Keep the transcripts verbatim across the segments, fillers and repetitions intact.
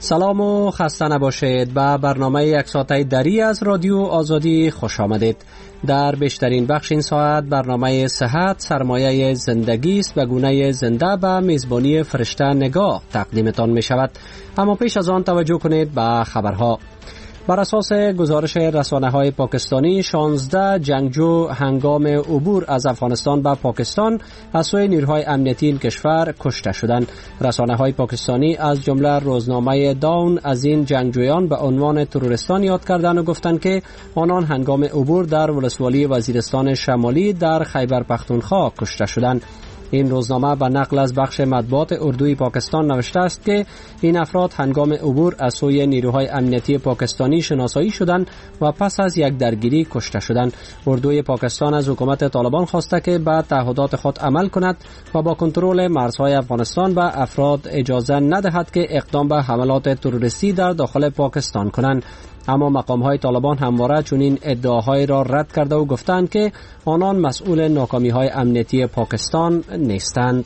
سلام و خسته نباشید. به برنامه یک ساعته دری از رادیو آزادی خوش آمدید. در بیشترین بخش این ساعت برنامه صحت سرمایه زندگی است و گونه زنده به میزبانی فرشته نگاه تقدیمتان می شود. اما پیش از آن توجه کنید به خبرها. بر اساس گزارش رسانه‌های پاکستانی شانزده جنگجو هنگام عبور از افغانستان به پاکستان از سوی نیروهای امنیتی این کشور کشته شدند. رسانه‌های پاکستانی از جمله روزنامه داون از این جنگجویان به عنوان تروریستان یاد کردند و گفتند که آنان هنگام عبور در ولسوالی وزیرستان شمالی در خیبر پختونخوا کشته شدند. این روزنامه به نقل از بخش مطبوعات اردوی پاکستان نوشته است که این افراد هنگام عبور از سوی نیروهای امنیتی پاکستانی شناسایی شدند و پس از یک درگیری کشته شدند. اردوی پاکستان از حکومت طالبان خواسته که به تعهدات خود عمل کند و با کنترل مرزهای افغانستان به افراد اجازه ندهد که اقدام به حملات تروریستی در داخل پاکستان کنند. اما مقام‌های طالبان همواره چنین ادعاهای را رد کرده و گفتند که آنان مسئول ناکامی‌های امنیتی پاکستان نیستند.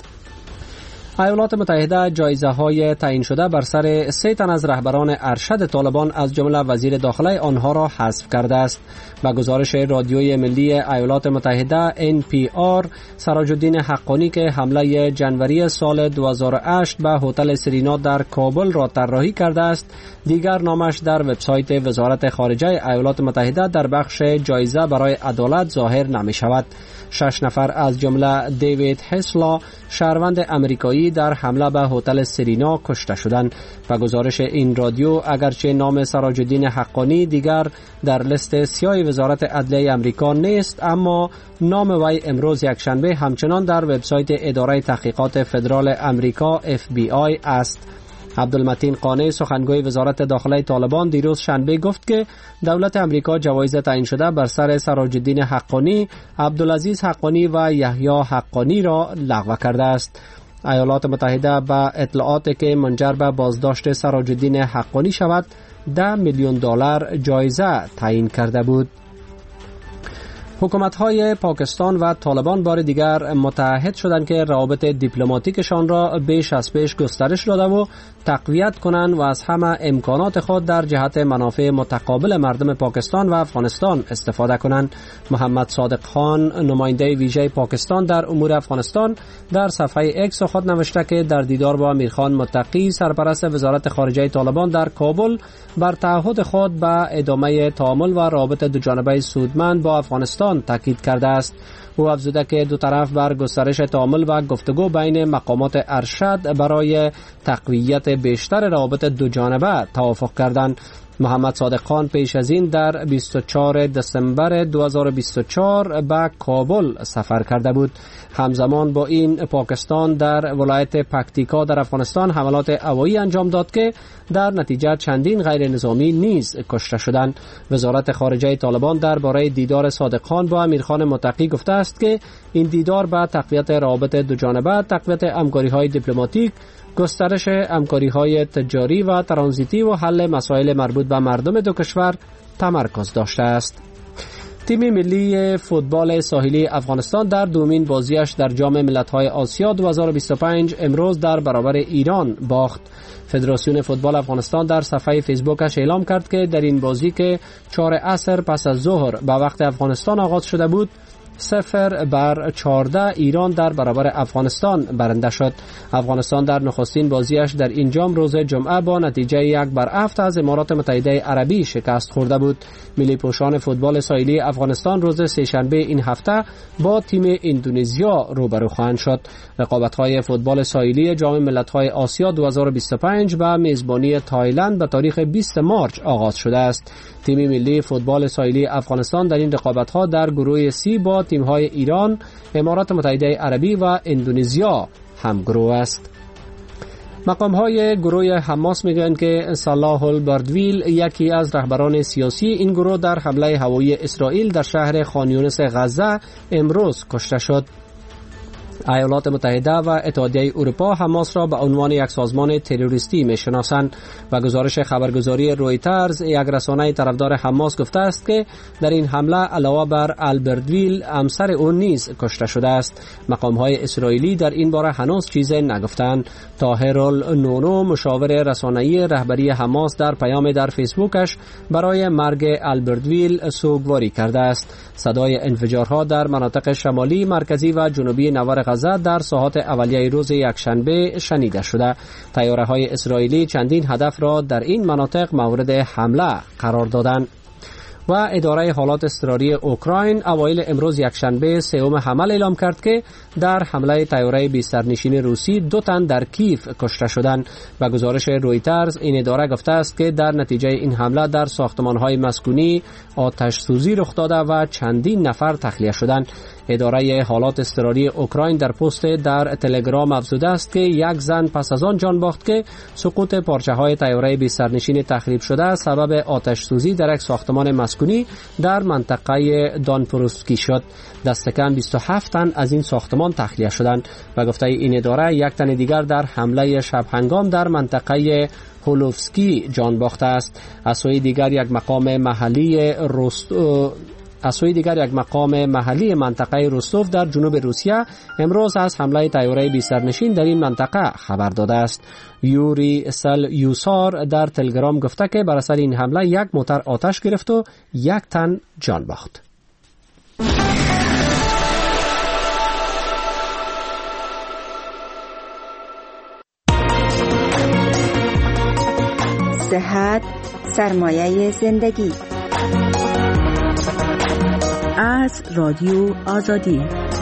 ایالات متحده جایزه های تعیین شده بر سر سه تن از رهبران ارشد طالبان از جمله وزیر داخله آنها را حذف کرده است. با گزارش رادیوی ملی ایالات متحده ان پی آر، سراج الدین حقانی که حمله جنوری سال دو هزار و هشت به هتل سرینا در کابل را طراحی کرده است، دیگر نامش در وبسایت وزارت خارجه ایالات متحده در بخش جایزه برای عدالت ظاهر نمی شود. شش نفر از جمله دیوید هسلا شهروند امریکایی در حمله به هتل سرینا کشته شدند. و گزارش این رادیو اگرچه نام سراج الدین حقانی دیگر در لیست سیاه وزارت عدلیه امریکا نیست، اما نام وی امروز یکشنبه همچنان در وبسایت اداره تحقیقات فدرال امریکا اف بی آی است. عبدالمتین قانع سخنگوی وزارت داخله طالبان دیروز شنبه گفت که دولت امریکا جوایز تعیین شده بر سر سراج الدین حقانی، عبدالعزیز حقانی و یحیی حقانی را لغو کرده است. ایالات متحده با اطلاعاتی که منجر به بازداشت سراج الدین حقانی شود ده میلیون دلار جایزه تعیین کرده بود. حکومت‌های پاکستان و طالبان بار دیگر متحد شدند که روابط دیپلماتیکشان را بیش از پیش گسترش داده و تقویت کنند و از همه امکانات خود در جهت منافع متقابل مردم پاکستان و افغانستان استفاده کنند. محمد صادق خان، نماینده ویژه پاکستان در امور افغانستان، در صفحه اکس خود نوشته که در دیدار با امیرخان متقی، سرپرست وزارت خارجه طالبان در کابل، بر تعهد خود به ادامه تعامل و روابط دوجانبه سودمند با افغانستان تاکید کرده است. او افزوده که دو طرف بر گسترش تعامل و گفتگو بین مقامات ارشد برای تقویت بیشتر روابط دوجانبه توافق کردند. محمد صادق خان پیش از این در بیست و چهارم دسامبر دو هزار و بیست و چهار به کابل سفر کرده بود. همزمان با این پاکستان در ولایت پکتیکا در افغانستان حملات هوایی انجام داد که در نتیجه چندین غیر نظامی نیز کشته شدند. وزارت خارجه طالبان درباره دیدار صادق خان با امیرخان متقی گفته است که این دیدار به تقویت روابط دوجانبه، تقویت همکاری‌های دیپلماتیک، گسترش همکاری‌های تجاری و ترانزیتی و حل مسائل مربوط به مردم دو کشور تمرکز داشته است. تیم ملی فوتبال ساحلی افغانستان در دومین بازیش در جام ملت‌های آسیا دو هزار و بیست و پنج امروز در برابر ایران باخت. فدراسیون فوتبال افغانستان در صفحه فیسبوکش اعلام کرد که در این بازی که چهار عصر پس از ظهر به وقت افغانستان آغاز شده بود، صفر بر چهارده ایران در برابر افغانستان برنده شد. افغانستان در نخستین بازیش در این جام روز جمعه با نتیجه یک بر هفت از امارات متحده عربی شکست خورده بود. ملی پوشان فوتبال ساحلی افغانستان روز سه‌شنبه این هفته با تیم اندونزیا روبرو خواهند شد. رقابت‌های فوتبال ساحلی جام ملت‌های آسیا دو هزار و بیست و پنج به میزبانی تایلند به تاریخ بیست مارس آغاز شده است. تیم ملی فوتبال ساحلی افغانستان در این رقابت‌ها در گروه سی با تیم‌های ایران، امارات متحده عربی و اندونزیا همگروه است. مقام‌های گروه حماس میگویند که صلاح البردویل، یکی از رهبران سیاسی این گروه، در حمله هوایی اسرائیل در شهر خان یونس غزه امروز کشته شد. ایالات متحده و اتحادیه اروپا حماس را به عنوان یک سازمان تروریستی می‌شناسند و گزارش خبرگزاری رویترز یک رسانه طرفدار حماس گفته است که در این حمله علاوه بر البرتویل همسر او نیز کشته شده است. مقام‌های اسرائیلی در این باره هنوز چیزی نگفتند. طاهر النونو مشاور رسانه‌ای رهبری حماس در پیام در فیسبوکش برای مرگ البرتویل سوگواری کرده است. صدای انفجارها در مناطق شمالی، مرکزی و جنوبی نوار غزه در ساعات اولیه روز یکشنبه شنیده شده. طیاره‌های اسرائیلی چندین هدف را در این مناطق مورد حمله قرار دادند. و اداره حالات اضطراری اوکراین اوایل امروز یکشنبه سوم حمل اعلام کرد که در حمله طیاره بی سرنشین روسی دو تن در کیف کشته شدند. و گزارش رویترز این اداره گفته است که در نتیجه این حمله در ساختمان‌های مسکونی آتش سوزی رخ داده و چندین نفر تخلیه شدند. اداره حالات اضطراری اوکراین در پست در تلگرام افزوده است که یک زن پس از آن جان باخت که سقوط پارچه‌های طیاره بی سرنشین تخریب شده سبب آتش سوزی در یک ساختمان مسکونی در منطقه دانپروسکی شد. دست کم بیست و هفت تن از این ساختمان تخلیه شدند و گفته این اداره یک تن دیگر در حمله شب هنگام در منطقه هولوفسکی جان باخته است. از سوی دیگر یک مقام محلی رستو از سوی دیگر یک مقام محلی منطقه رستوف در جنوب روسیه امروز از حمله طیاره بی سرنشین در این منطقه خبر داده است. یوری سل یوسار در تلگرام گفته که بر اثر این حمله یک موتر آتش گرفت و یک تن جان باخت. صحت سرمایه زندگی از رادیو آزادی.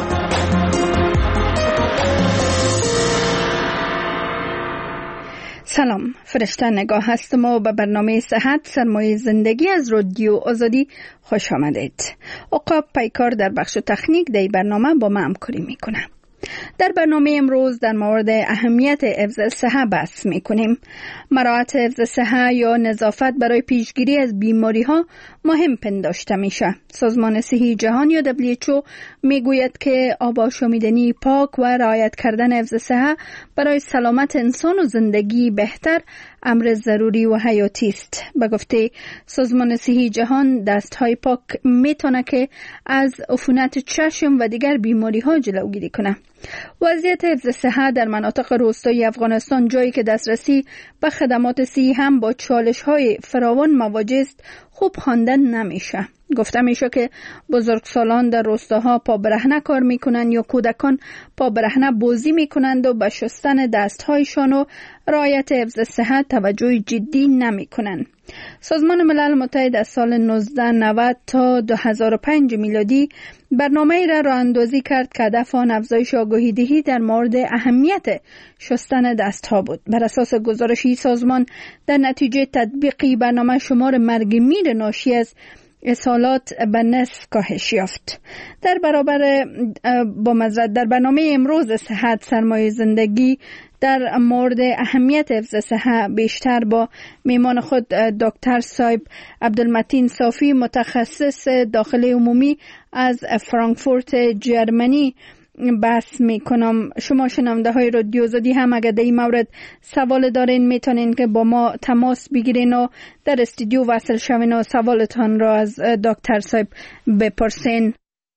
سلام، فرشته نگاه هستم و به برنامه صحت سرمایه زندگی از رادیو آزادی خوش آمدید. عقاب پیکار در بخش تکنیک در برنامه با ما همکاری میکنه. در برنامه امروز در مورد اهمیت حفظ صحه بحث میکنیم. مراعات حفظ صحه یا نظافت برای پیشگیری از بیماری ها مهم پنداشته میشه. سازمان صحی جهان یا دبلیو اچ او میگوید که آب آشامیدنی پاک و رعایت کردن حفظ صحه برای سلامت انسان و زندگی بهتر امر ضروری و حیاتی است. به گفته سازمان صحی جهان دستهای پاک میتونه که از عفونت چشم و دیگر بیماری ها جلوگیری کنه. وضعیت حفظ صحه در مناطق روستایی افغانستان، جایی که دسترسی به خدمات صحی هم با چالش‌های فراوان مواجه است، خوب خواندن نمیشه. گفته میشه که بزرگسالان در روستاها پا برهنه کار میکنند یا کودکان پا برهنه بازی میکنند و به شستن دستهایشان و رعایت حفظ صحت توجه جدی نمیکنند. سازمان ملل متحد از سال نوزده نود تا دو هزار و پنج میلادی برنامه‌ای را راه اندازی کرد که هدف آن افزایش آگاهی دهی در مورد اهمیت شستن دستها بود. بر اساس گزارشی سازمان در نتیجه تطبیقی برنامه شمار مرگ میر ناشی از اسهالات به نصف کاهش یافت. در برابر با مزرعه در برنامه امروز صحت سرمایه زندگی در مورد اهمیت حفظ صحه بیشتر با میمان خود دکتر صاحب عبدالمتین صافی متخصص داخلی عمومی از فرانکفورت جرمنی بحث میکنم. شما شنونده های رادیو آزادی هم اگر در این مورد سوال دارین میتونین که با ما تماس بگیرین و در استودیو وصل شوین و سوالتان را از دکتر صاحب بپرسین.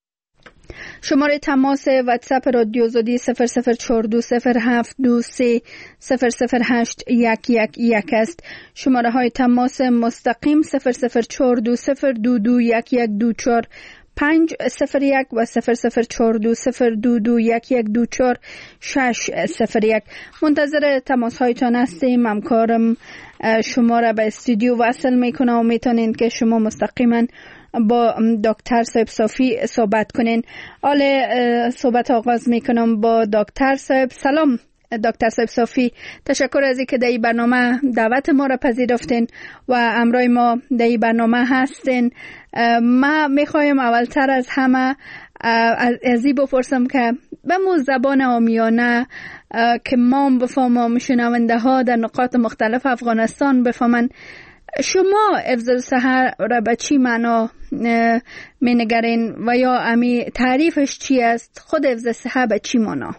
شماره تماس واتساپ رادیو آزادی صفر صفر چهار دو صفر هفت دو سه صفر صفر هشت یک یک یک است. شماره های تماس مستقیم صفر صفر چهار دو صفر دو دو یک یک دو چهار پنج صفر یک و صفر صفر چهار دو صفر دو دو یک یک دو چهار شش صفر یک. منتظر تماس هایتان هستیم. همکارم شما را به استودیو وصل میکنه و میتونین که شما مستقیما با دکتر صاحب صافی صحبت کنین. حال صحبت آغاز میکنم با دکتر صاحب. سلام دکتر صاحب صافی، تشکر از اینکه در این برنامه دعوت ما را پذیرفتین و همراه ما در این برنامه هستین. ما میخوایم اولتر از همه از این بپرسم که به مو زبان عامیانه که ما بفهمم، شنونده ها در نقاط مختلف افغانستان بفهمن، شما حفظ الصحه را به چی معنا می نگرین و یا امی تعریفش چی است؟ خود حفظ الصحه به چی معنا؟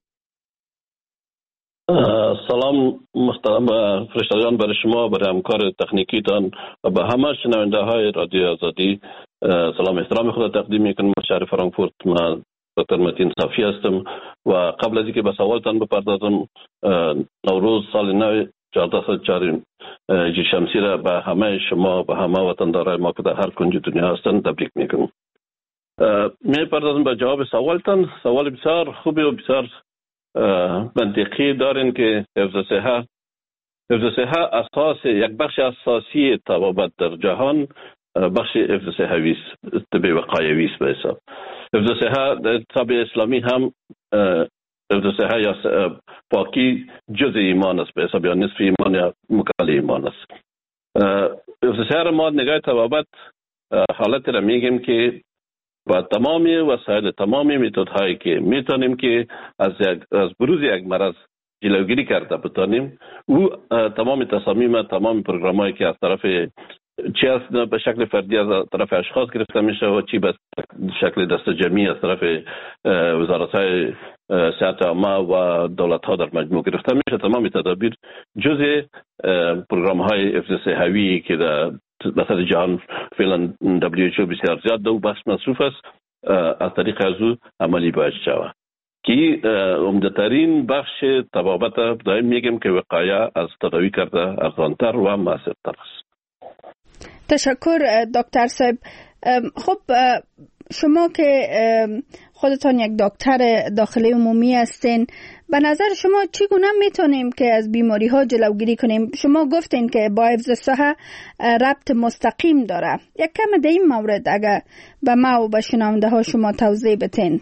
سلام محترم فرشتگان برای شما، برای همکار تکنیکیتان و به همه شنونده های رادیو آزادی سلام احترام خود تقدیم میکنم. از شهر فرانکفورت من دکتر متین صافی هستم و قبل از اینکه به سوالتان بپردازم، نوروز سال نو چهارده صد و چهار شمسی را به همه شما، به همه وطندارای ما که در هر کنج دنیا هستند تبریک میکنم. میپردازم به جواب سوالتان. سوال بسیار خوبی و بسیار منطقی دارین که حفظ صحه حفظ صحه اساس یک بخش اساسی طبابت در جهان بخش حفظ صحوی است، طب وقایوی است. به حساب حفظ صحه در طب اسلامی هم حفظ صحه یا پاکی جزء ایمان است، به حساب یا نصف ایمان یا مکمل ایمان است. حفظ صحه را ما نگاه طبابت حالت را میگیم که با تمامی وسایل، تمامی متدهایی که میتونیم که از از بروز یک مرض جلوگیری کرده بتانیم، او تمام تصامیم، تمام پروگرامایی که از طرف چی از به شکل فردی از طرف اشخاص گرفته میشه و چی به شکل دست جمعی از طرف وزارت‌های صحت عامه و دولت‌ها در مجموع گرفته میشه، تمام تدابیر جزء پروگرام‌های حفظ صحوی که در مثلا جهان فعلا دبلیو اچ او بسیار زیاد دو بخش مصروف است، از طریق از او عملی باید شود که عمده‌ترین بخش طبابت دائم میگم که وقایه از تداوی کرده ارزانتر و مؤثرتر است. تشکر دکتر صاحب. خب شما که خودتان یک دکتر داخلی عمومی هستین، به نظر شما چگونه میتونیم که از بیماری ها جلوگیری کنیم؟ شما گفتین که با حفظ صحه ربط مستقیم داره. یک کم در این مورد اگر به ما و به شنونده ها شما توضیح بتین.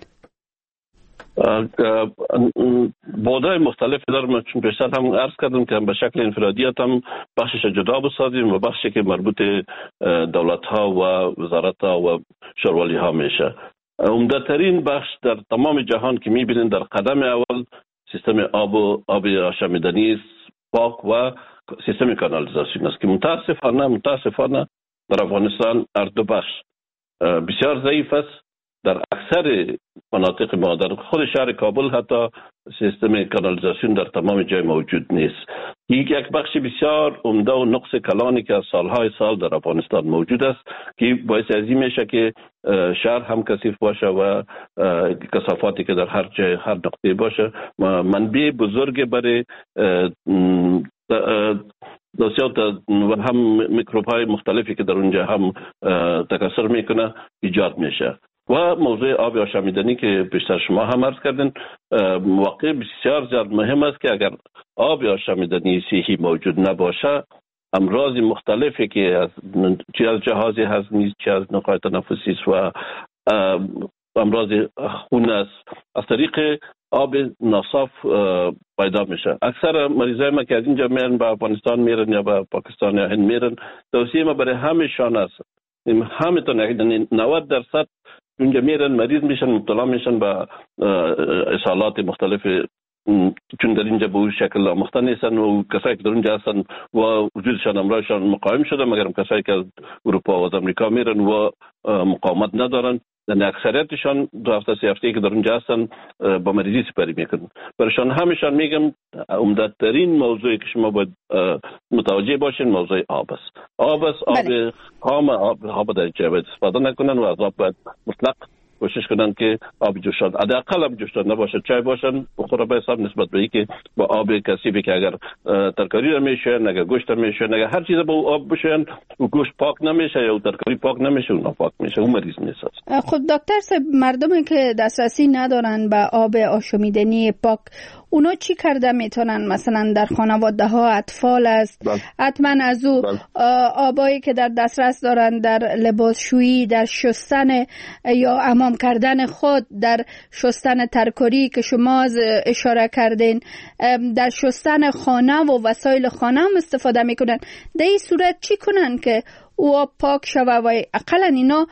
بودای مختلفی دارم، چون پیشتر هم عرض کردم که به شکل انفرادیت هم بخشش جدا بسازیم و بخشی که مربوط دولت ها و وزارت ها و شوروالی ها میشه. عمده ترین بخش در تمام جهان که میبینین در قدم اول سیستم آب و آب آشامیدنی پاک و سیستم کانالیزاسیون است که متاسفانه متاسفانه در افغانستان هر دو بخش بسیار ضعیف است. در اکثر مناطق ما، در خود شهر کابل حتی سیستم کانالیزاسیون در تمام جای موجود نیست. یک یک بخش بسیار عمده و نقص کلانی که از سالهای سال در افغانستان موجود است که باعث از این میشه که شهر هم کثیف باشه و کثافاتی که در هر جای هر نقطه باشه منبع بزرگ برای دوسیات و هم میکروب های مختلفی که در اونجا هم تکثر میکنه ایجاد میشه. و موضوع آب آشامیدنی که بیشتر شما هم عرض کردین، واقع بسیار زیاد مهم است که اگر آب آشامیدنی صحیح موجود نباشه، امراض مختلفی که از چه از جهاز هضمی، چه از نخاع تنفسی و امراض خون است، از طریق آب ناصاف پیدا میشه. اکثر مریضای ما که از اینجا میرن به افغانستان میرن یا به پاکستان یا هند میرن، توصیه ما برای همه‌شان است، همه یعنی نود درصد اونجا میرن مریض میشن، مبتلا میشن به اسهالات مختلف، چون در اینجا به اون شکل آموخته نیستن و کسایی که در اونجا هستن و وجودشان امراضشان مقاوم شده، مگر کسایی که از اروپا و از امریکا میرن و مقاومت ندارن، یعنی اکثریتشان دو هفته سه هفته که در اونجا هستن با مریضی سپری میکنن. برایشان همیشان میگم عمده‌ترین موضوعی که شما باید متوجه باشین موضوع آب است. آب است، آب خام، آب آب در جای باید استفاده نکنن و از آب باید مطلق کوشش کنن که آب جوشان حداقل آب جوشان نباشه، چای باشن بخوره به حساب نسبت به اینکه با آب کثیفی که اگر ترکاری رو میشه، اگر گوشت رو میشه، اگر هر چیز با آب بشن و گوشت پاک نمیشه یا ترکاری پاک نمیشه و ناپاک میشه، اون مریض نیست. خب دکتر صاحب، مردمی که دسترسی ندارن به آب آشامیدنی پاک، اونا چی کرده میتونن؟ مثلا در خانواده ها اطفال است، حتما از او آبایی که در دسترس دارن در لباسشویی، در شستن یا حمام کردن خود، در شستن ترکاری که شما اشاره کردین، در شستن خانه و وسایل خانه هم استفاده میکنن. در این صورت چی کنن که او آب پاک شوه و اقلا اینا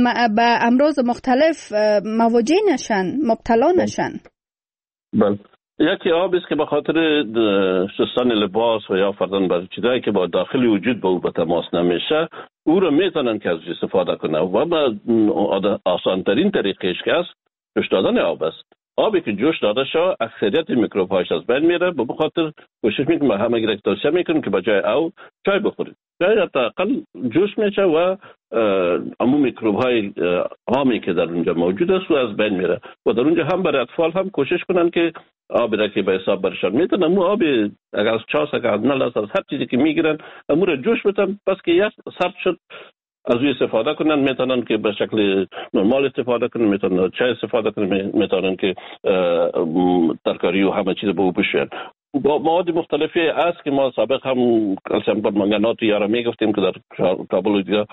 به امراض مختلف مواجه نشن، مبتلا نشن؟ بله، یکی آب است که به خاطر شستن لباس و یا فرضاً بعضی چیزایی که با داخل وجود با او به تماس نمیشه، او رو میتونن که از استفاده کنن و به آسان ترین طریقش که است جوش دادن آب است. آبی که جوش داده شد اکثریت میکروب هاش از بین میره، به بخاطر کوشش میکنیم ما همه گرفت توصیه میکنیم که بجای او چای بخورید. چای حداقل جوش میشه و عموم میکروب های عامی که در اونجا موجود است و از بین میره و در اونجا هم برای اطفال هم کوشش کنن که آبی را که به حساب برشان میتونن امو آبی اگر از چاس اگر از نل از هر چیزی که میگیرن امو را جوش بدن، پس که یک سرد شد از اوی استفاده کنن، میتونن که به شکل نرمال استفاده کنن، میتونن چای استفاده کنن، میتونن که ترکاری و همه چیز به او بشوین. با مواد مختلفی است که ما سابق هم کلسیم پرمنگانات یارا میگفتیم که در کابل دیگه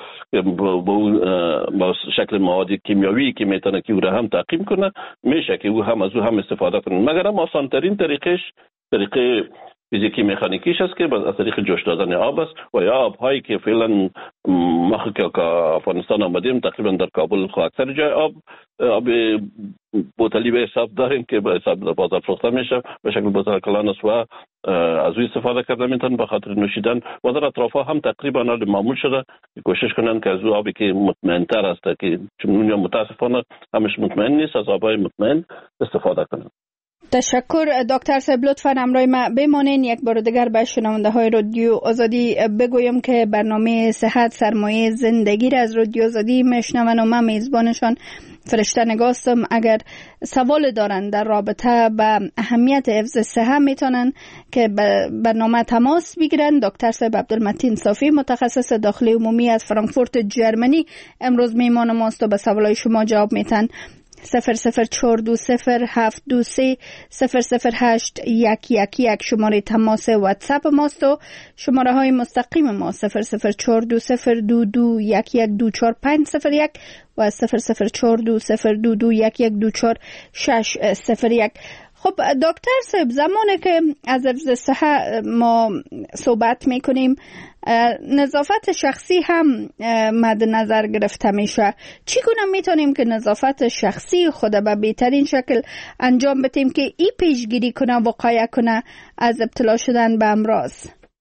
با شکل مواد کیمیاوی که میتونه که او را هم تعقیم کنه، میشه که او هم از او هم استفاده کنه. مگر هم آسان ترین طریقش طریقه فیزیکی مکانیکیش است که از طریق جوش دادن آب است و یا آب هایی که فعلا ما که افغانستان آمدیم تقریبا در کابل خو اکثر جای آب آب بوتلی به حساب داریم که به حساب در بازار فروخته میشه به شکل بوتل کلان است و از او استفاده کرده میتونن به خاطر نوشیدن و در اطراف هم تقریبا حال معمول شده کوشش کنن که از او آبی که مطمئن تر است که چون اونجا متاسفانه همش مطمئن نیست از آبای مطمئن استفاده کنن. تشکر دکتر صاحب، لطفاً همراه ما بمانین. یک بار دیگر به شنونده های رادیو آزادی بگویم که برنامه صحت سرمایه زندگی را از رادیو آزادی میشنون و من میزبانشان فرشته نگاستم. اگر سوال دارن در رابطه با اهمیت حفظ صحت میتونن که برنامه تماس بگیرن. دکتر صاحب عبدالمتین صافی متخصص داخلی عمومی از فرانکفورت جرمنی امروز میهمان ماست و به سوالای شما جواب میتن. صفر صفر چهار دو صفر هفت دو سه صفر صفر هشت یک یک یک شماره تماس واتساپ ماست و شماره های مستقیم ما صفر صفر چهار دو صفر دو دو یک یک دو چهار پنج صفر یک و صفر صفر چهار دو صفر دو دو یک یک دو چهار شش صفر یک. خب دکتر صاحب، زمانی که از حفظ صحت ما صحبت میکنیم نظافت شخصی هم مد نظر گرفته میشه. چگونه میتونیم که نظافت شخصی خود به بهترین شکل انجام بدیم که ای پیشگیری کنه وقایه کنه از ابتلا شدن به امراض؟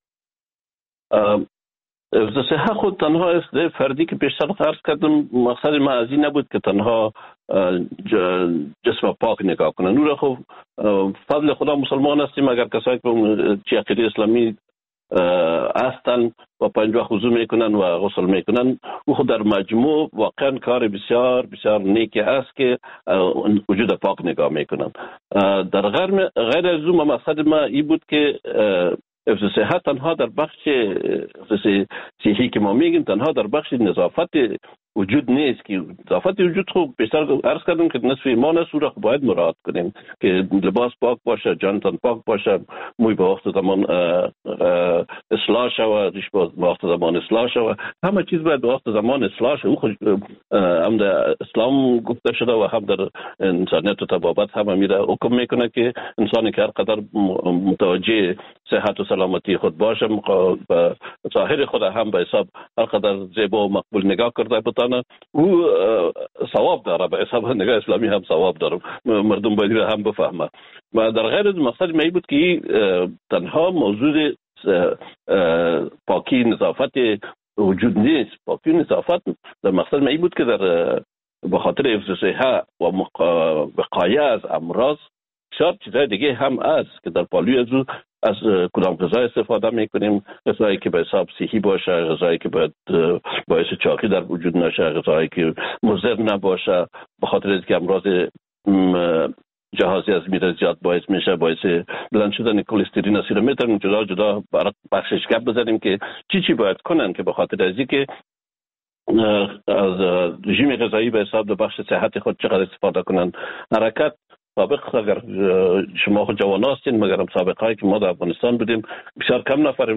حفظ صحت خود تنها است فردی که پیشتر عرض کردم مقصد ما از این نبود که تنها جسم پاک نگاه کنن. نور خب فضل خدا مسلمان هستیم، اگر کسایی که عقیده اسلامی هستن و پنج وقت وضو میکنن و غسل میکنن او خود در مجموع واقعا کار بسیار بسیار نیکی است که وجود پاک نگاه میکنن. در غیر غیر از اون مقصد ما این بود که حفظ صحت تنها در بخش صحی که ما میگیم تنها در بخش نظافت وجود نیست که نظافت وجود خوب بیشتر عرض کردم که نصف ایمان است، او را باید مراعات کنیم که لباس پاک باشه، جانتان پاک باشه، موی به وقت زمان اصلاح شود، ریش به وقت زمان اصلاح شود، همه چیز باید به وقت زمان اصلاح شود. او خود هم در اسلام گفته شده و هم در انسانیت و طبابت هم میره حکم میکنه که انسانی که هر قدر متوجه صحت و سلامتی خود باشه به ظاهر خود هم به حساب هر قدر زیبا و مقبول نگاه کرده بتانه او ثواب داره، به حساب نگاه اسلامی هم ثواب داره، مردم باید هم بفهمه. و در غیر از مقصد می بود که تنها موضوع پاکی نظافت وجود نیست. پاکی نظافت در مقصد می بود که در به خاطر حفظ صحت و وقایه از امراض بسیار چیزهای دیگه هم است که در پالوی از از کدام غذا استفاده میکنیم، غذایی که به حساب صحی باشه، غذایی که باید باعث چاقی در وجود نشه، غذایی که مضر نباشه، به خاطر اینکه امراض جهازی از میره زیاد باعث میشه، باعث بلند شدن کلسترول است. میتونیم جدا جدا بخشش گپ بزنیم که چی چی باید کنن که به خاطر از اینکه از رژیم غذایی به حساب بخش صحت خود چقدر استفاده کنن. حرکت سابق اگر شما خود جوان هستین، مگر هم سابقه هایی که ما در افغانستان بودیم بسیار کم نفر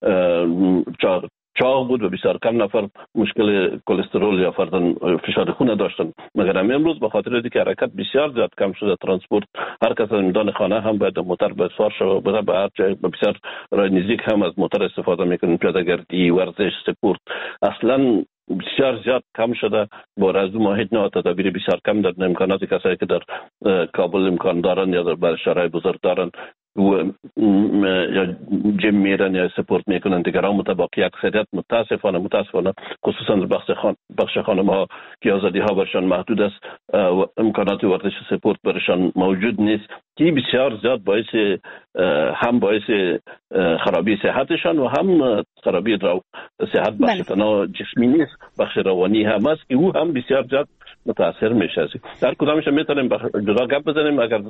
چاق بود و بسیار کم نفر مشکل کلسترول یا فرضاً فشار خون داشتن. مگر هم امروز به خاطر اینکه حرکت بسیار زیاد کم شده، ترانسپورت هر کس از میدان خانه هم باید موتر به سوار شود، بره به هر جای بسیار راه نزدیک هم از موتر استفاده میکنن، پیاده‌گردی، ورزش، سپورت. اصلا بسیار زیاد کم شده. با از دو ماه نه تدابیر بسیار کم در امکانات کسایی که در کابل امکان دارن یا در شهرهای بزرگ دارن و یا جیم میرن یا سپورت میکنن دیگران متباقی اکثریت متاسفانه متاسفانه خصوصا در بخش خان بخش خانم ها که آزادی ها برشان محدود است و امکانات ورزش سپورت برشان موجود نیست که بسیار زیاد باعث هم باعث خرابی صحتشان و هم خرابی صحت بخش تنها جسمی نیست بخش روانی هم است که او هم بسیار زیاد متاثر میشه. در کدامش میتونیم جدا گپ بزنیم اگر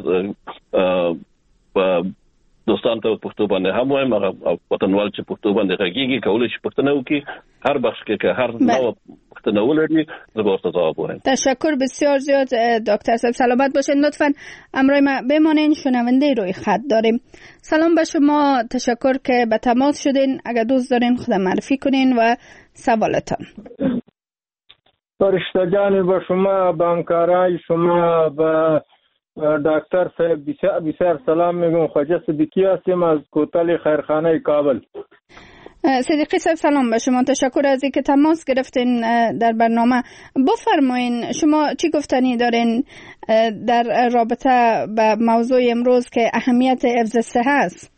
با دوستان ته پښتو باندې هم وایم هغه وطنوال چې پښتو باندې غږیږي کولای شي پښتنه وکړي هر بخش کې که هر نوع پښتنه ولري زه به ورته ځواب وایم. تشکر بسیار زیاد دکتر صاحب، سلامت باشین. لطفاً همراه ما بمانین، شنونده روی خط داریم. سلام به شما، تشکر که به تماس شدین. اگر دوست دارین خود معرفی کنین و سوالتان. فرشتگان به شما، به همکارای شما، به دکتر صاحب بسیار بسیار سلام میگم. خواجه صدیقی هستم از کوتل خیرخانه کابل. صدیقی صاحب سلام به شما، تشکر از اینکه تماس گرفتین در برنامه. بفرمایین شما چی گفتنی دارین در رابطه با موضوع امروز که اهمیت حفظ صحت است؟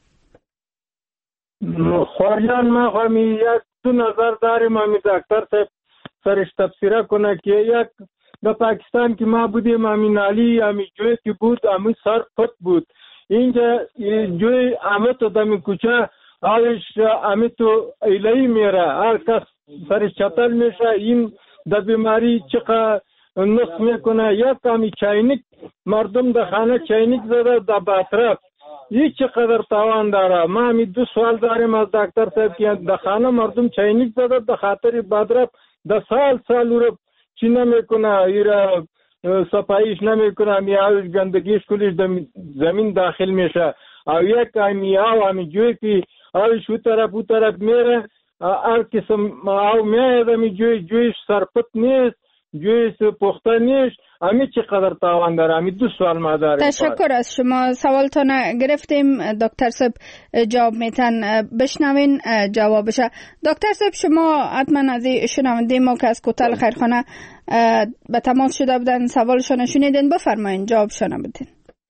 خواجان ما همی یک دو نظر داریم. همی دکتر صاحب سرش تفسیره کنه که یک در پاکستان که ما بودیم همی نالی همی جوی که بود همی سر پت بود. اینجا جوی همه تو دمی کوچه آوش همی تو ایلهی میره، هر کس سرش چطل میشه. این در بیماری چقدر نقص میکنه. یک همی چاینک مردم در خانه چاینک زده در باطرف، این چقدر تاوان داره. ما همی دو سوال داریم از دکتر صاحب که در خانه مردم چاینک زده در خاطر باطرف در سال سال رو چی نمیکنه، ایرا صفاییش نمیکنه، میاوش گندگیش کلیش زمین داخل میشه. او یک میاو همی جوی که اوش او طرف او طرف میره، هر قسم او میاید همی جوی جویش سرپت نیست، جویش پخته نیست. همی چقدر تاوان داره. همی دو سوال ما داریم. تشکر از شما، سوالتان گرفتیم. دکتر صاحب جواب میتن بشنوین جوابشه. دکتر صاحب شما حتما از شنونده ما که از کوتل خیرخانه به تماس شده بودن سوالشان شنیدین، بفرمایین جوابشان بدین.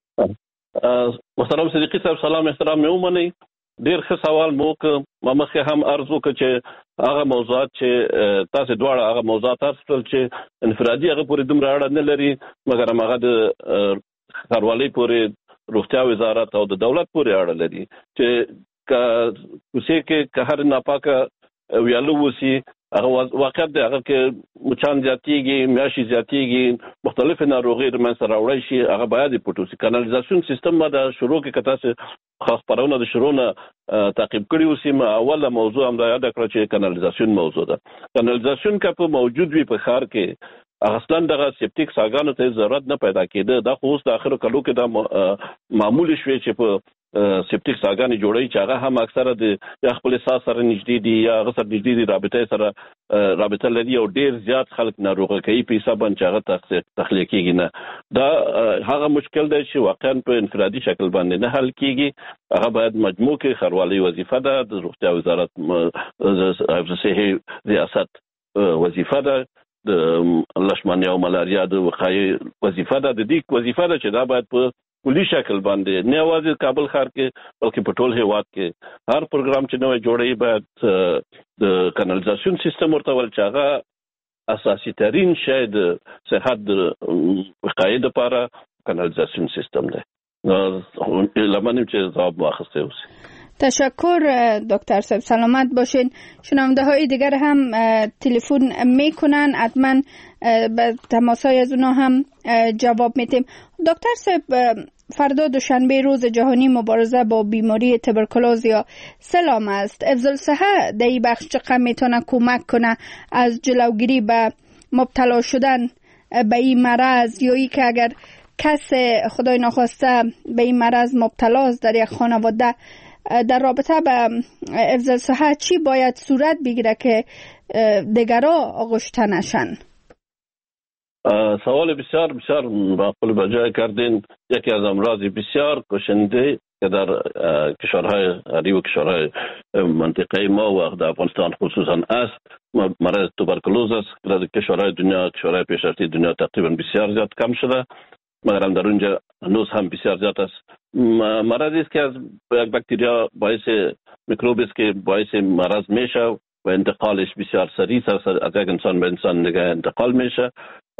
محترم صدیقی صاحب سلام احترام میومنی. ډیر ښه سوال مو که ما مخکې هم عرض وکړ چې هغه موضوعات چې تاسو دواړه هغه موضوعات تاسو چې انفرادي هغه پورې دومره اړه نه لري مګر هغه د ښاروالۍ پورې روغتیا وزارت او د دولت پورې اړه لري چې کوڅې کې که هر ناپاکه ویالو وسی هغه واقعیت دی هغه کې مچان زیاتېږي، میاشې زیاتېږي، مختلفې ناروغۍ منځته راوړی شي. هغه باید پټو شي. کانالیزاسیون سیستم ما د شروع کې که تاسو خاص پرونه د شروع نه تعقیب کړي اوسي. ما اوله موضوع هم دا یاد کړه چې کانالیزاسیون موضوع ده. کانالیزاسیون که په موجود وي په ښار کې اصلا دغه سپټیک ساګانو ته ضرورت نه پیدا کېده. دا خو اوس د آخرو کلو کې دا معمول شوی چې په سپټیک ساګانې جوړوي چې هغه هم اکثره د یا خپل ساس سره نږدې دي یا هغه سره نږدې دي رابطه سره رابطه لري او ډیر زیات خلک ناروغه کوي په حساب باندې هغه تخلیق کېږي. نه دا هغه مشکل دی چې واقعا په انفرادي شکل باندې نه حل کېږي. هغه باید مجموع کې ښاروالۍ وظیفه ده، د روغتیا وزارت حفظ صحي ریاست وظیفه ده، د لشمانیا او ملاریا د وقایې وظیفه ده. د دې وظیفه ده چې دا باید په کلی شکل باندې نه یوازې کابل ښار کې بلکې په ټول هیواد کې هر پروګرام چې نوی جوړوي باید د کانالیزاسیون سیستم ورته ول چې هغه اساسي ترین شی د صحت د وقایې دپاره کانالیزاسیون سیستم دی. لمنیم چې ځواب واخیستی اوسي. تشکر دکتر صاحب، سلامت باشین. شنونده های دیگر هم تلفن میکنن، حتما به تماسای از اونا هم جواب میتیم. دکتر صاحب فردا دوشنبه روز جهانی مبارزه با بیماری تبرکلوز یا سلام است. حفظ الصحه در این بخش چقدر میتونه کمک کنه از جلوگیری به مبتلا شدن به این مرض، یا ای که اگر کس خدای ناخواسته به این مرض مبتلاست در یک خانواده، در رابطه به حفظ الصحه چی باید صورت بگیره که دیگرها آغشته نشن؟ سوال بسیار بسیار معقول به جای کردین. یکی از امراض بسیار کشنده که در کشورهای غریب و کشورهای منطقه ما و در افغانستان خصوصا است مرض توبرکلوز است. در کشورهای دنیا، کشورهای پیشرفته دنیا تقریبا بسیار زیاد کم شده، مگر هم در اونجا هنوز هم بسیار زیاد است. مرضی است که از یک باکتریا باعث میکروبی است که باعث مرض میشه و انتقالش بسیار سریع است، از یک انسان به انسان دیگه انتقال میشه.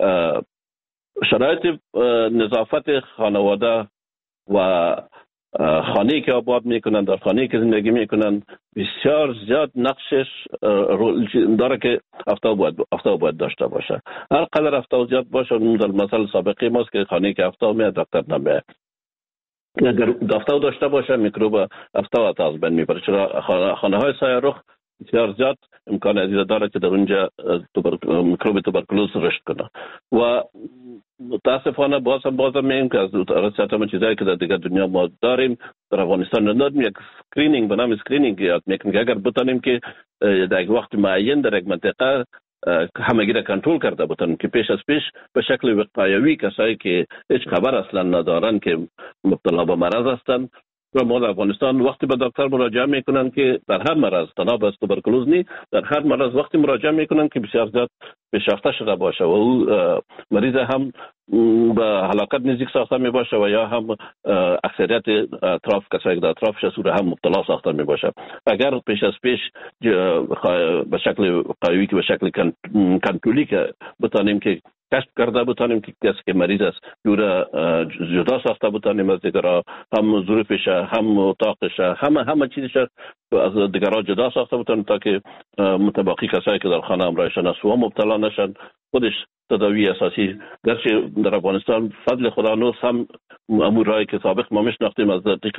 شرایط نظافت خانواده و خانه‌ای که آباد میکنن، در خانه‌ای که زندگی میکنن بسیار زیاد نقشش داره که افتا باید افتا باید داشته باشه. هر قدر افتا زیاد باشه، در مثال سابقه ماست که خانه‌ای که افتا میاد دکتر نمیاد. اگر افتا داشته باشه میکروب افتا از بین میبره، چرا خانه‌های سایه رخ بسیار زیاد امکان ازیده داره که در اونجا میکروب توبرکلوز رشد کنه. و متاسفانه باز هم باز هم میگیم که از رسالت ما چیزایی که در دیگر دنیا ما داریم در افغانستان نداریم. یک اسکرینینگ به نام اسکرینینگ یاد میکنیم که اگر بتانیم که در یک وقت معین در یک منطقه همگی را کنترل کرده بتانیم که پیش از پیش به شکل وقایوی کسایی که هیچ خبر اصلا ندارن که مبتلا به مرض هستند و ما در افغانستان وقتی به دکتر مراجعه میکنن که در هر مرض، تنها به توبرکلوز نی، در هر مرض وقتی مراجعه میکنن که بسیار زیاد پیشرفته شده باشه و او مریض هم به هلاکت نزدیک ساخته می باشه و یا هم اکثریت اطراف کسایی که در اطرافش هستند هم مبتلا ساخته می باشه. اگر پیش از پیش به شکل قوی که به شکل کنترلی که بتانیم که کشف کرده بتانیم که کسی که مریض است جوره جدا ساخته بتانیم از دیگرها، هم ظروفش هم اتاقش همه همه چیزش از دیگرها جدا ساخته بتانیم تا که متباقی کسایی که در خانه همراهشان است و مبتلا نشن. خودش تداوی اساسی گرچه در افغانستان فضل خدا نوز هم امور رای که سابق ما میشناختیم از طریق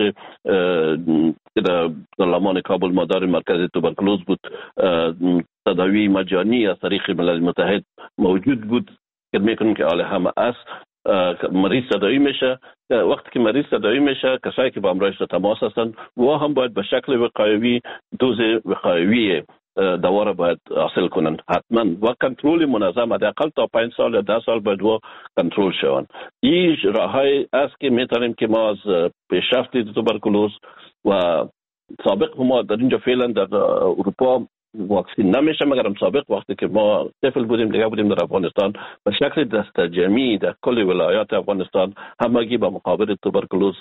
که در پارلمان کابل مدار مرکز توبرکلوز بود، تداوی مجانی از طریق ملل متحد موجود بود که میکنیم که حال همه است. مریض تداوی میشه، وقتی که مریض تداوی میشه کسایی که با همراهش در تماس هستند و هم باید به شکل وقایوی دوز وقایوی دوا را باید حاصل کنند حتما و کنترل منظم حداقل تا پنج سال یا ده سال باید و کنترل شوند. این راههای است که میتونیم که ما از پیشرفت توبرکلوز و سابق ما در اینجا فعلا در اروپا واکسین نمیشه، مگر هم سابق وقتی که ما طفل بودیم دیگه بودیم در افغانستان به شکل دست جمعی در کل ولایات افغانستان همگی با مقابل توبرکلوز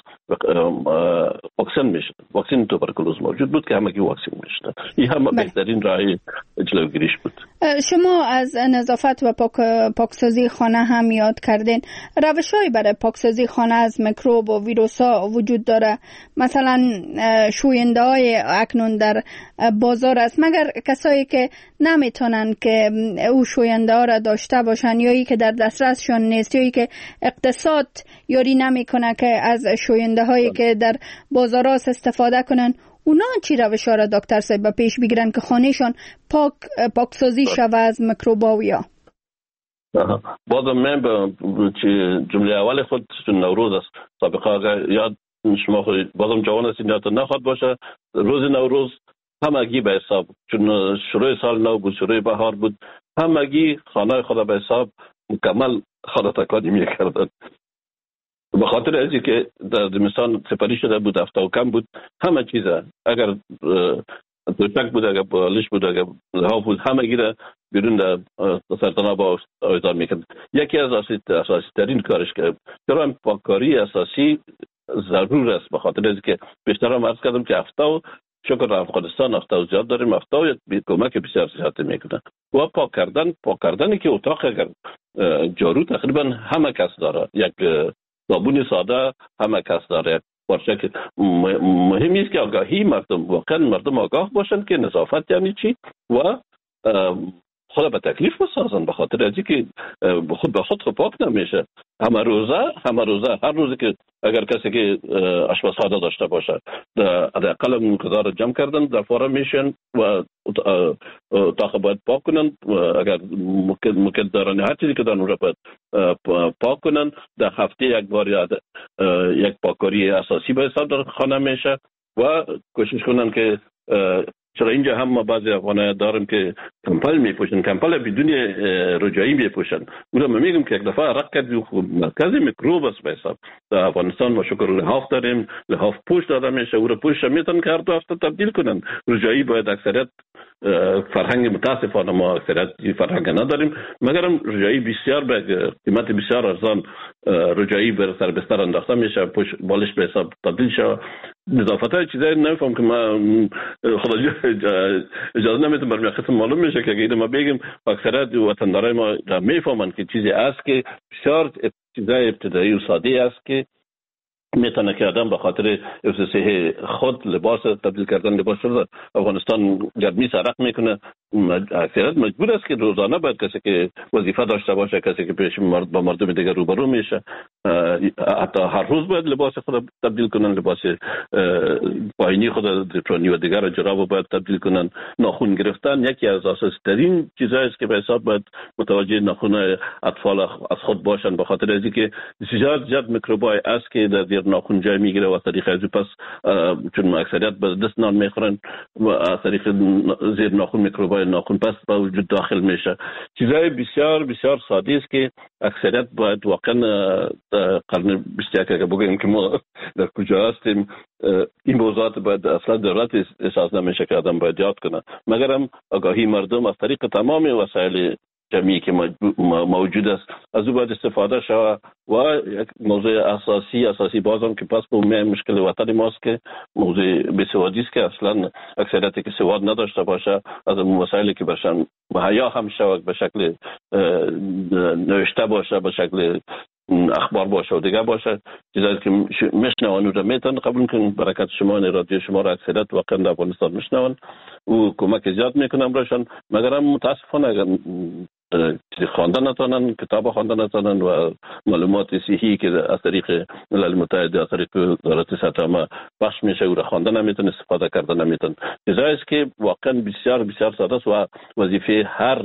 واکسن میشد. واکسن توبرکلوز موجود بود که همگی واکسن میشد. این هم بهترین راه جلوگیریش بود. شما از نظافت و پاک پاکسازی خانه هم یاد کردین. روش‌هایی برای پاکسازی خانه از میکروب و ویروس‌ها وجود داره. مثلا شوینده‌های اکنون در بازار است، مگر کسایی که نمیتونن که او شوینده ها را داشته باشن یا ای که در دسترسشون نیست یا ای که اقتصاد یاری نمیکنه که از شوینده هایی که در بازار است استفاده کنن، اونا چی روش ها را دکتر صاحب پیش بگیرن که خانهشون پاک پاکسازی شوه از میکروباویا؟ بازم من به جمله اول خود نوروز است. سابقا یاد شما خود بازم جوان هستین یادتون نخواد باشه روز نوروز همگی به حساب، چون شروع سال نو بود، شروع بهار بود، همگی خانه خدا به حساب مکمل خانه تکانی میکردن. به خاطر ازی که در زمستان سپری شده بود، هفته و کم بود، همه چیزه اگر دوشک بود، اگر بالش بود، اگر لحاف بود، همگی را بیرون در سرطانه با آویزان میکرد. یکی از اساسی ترین کارش که چرا پاککاری اساسی ضرور است، به خاطر ازی که بیشتر هم عرض کردم که هفته و شکر افغانستان هفته زیاد داریم، هفته کمک بسیار زیاد میکنه. و پاک کردن پاک کردنی که اتاق اگر جارو تقریبا همه کس داره، یک صابون ساده همه کس داره. باشه که مهمی است که آگاهی مردم، واقعا مردم آگاه باشند که نظافت یعنی چی و خود به تکلیف بسازن، به خاطر ازی که خود به خود پاک نمیشه. همه روزه همه روزه هر روزی که اگر کسی که آشپزخانه داشته باشه حداقل مقدار جمع کردن در فارا میشن و اتاق باید پاک کنن، اگر ممکن دارن هر چیزی که دارن اون را باید پاک کنن. در هفته یک بار یک پاککاری اساسی به حساب در خانه میشه و کوشش کنن که چرا اینجا هم ما بعضی افغان‌ها داریم که کمپل میپوشن، کمپل بدون رجایی میپوشن. اون ما میگم که یک دفعه عرق کردی مرکز میکروب است به حساب. در افغانستان ما شکر لحاف داریم، لحاف پوش داده میشه، اون پوش میتونن که هر دو هفته تبدیل کنن. رجایی باید اکثریت فرهنگ متاسفانه ما اکثریت فرهنگ نداریم، مگرم رجایی بسیار به قیمت بسیار ارزان رجایی بر سر بستر انداخته میشه، پشت بالش به حساب تبدیل شه. نظافت های چیزایی نمیفهم که ما خدا اجازه نمیتونم برمی قسم معلوم میشه که اگه ما بگیم اکثریت وطندارای ما میفهمن که چیزی است که بسیار چیزای ابتدایی و ساده است که میتونه که آدم به خاطر حفظ صحت خود لباس تبدیل کردن لباس شده. افغانستان گرمی سرق میکنه، اکثریت مجبور است که روزانه باید کسی که وظیفه داشته باشه، کسی که پیش مرد با مردم دیگر روبرو میشه، حتی هر روز باید لباس خود تبدیل کنن، لباس پایینی خود درپرانی و دیگر جراب باید تبدیل کنن. ناخن گرفتن یکی از اساسی ترین چیزایی است که به حساب باید متوجه ناخن اطفال از خود باشن، به خاطر از اینکه زیاد زیاد میکروبای است که در زیر ناخن جای میگیره و از طریق از پس چون اکثریت به دست نان میخورن و از طریق زیر ناخن میکروبای ناخن پس به وجود داخل میشه. چیزای بسیار بسیار ساده است که اکثریت باید واقعا قرن بیست و یک که بگیم که ما در کجا هستیم این موضوعات باید اصلا دولت احساس نمیشه که آدم باید یاد کنه، مگرم آگاهی مردم از طریق تمام وسایل جمعی که موجود است از او باید استفاده شود. و یک موضوع اساسی اساسی بازم که پس به مشکل وطن ماست که موضوع بیسوادی است که اصلا اکثریتی که سواد نداشته باشه از اون مسائلی که باشن مهیا هم شود به شکل نوشته باشه، به شکل اخبار باشه و دیگه باشه، چیزایی که میشنون رو میتون قبول کنن. برکت شما این رادیو شما را اکثریت واقعا در افغانستان میشنون و کمک زیاد میکنم براشون، مگر متاسفانه اگر خواندن نتونن، کتاب خواندن نتونن و معلومات صحیحی که از طریق ملل متحد از طریق وزارت صحت عامه بخش میشه او را خواندن نمیتون، استفاده کردن نمیتون. چیزایی است که واقعا بسیار بسیار ساده است و وظیفه هر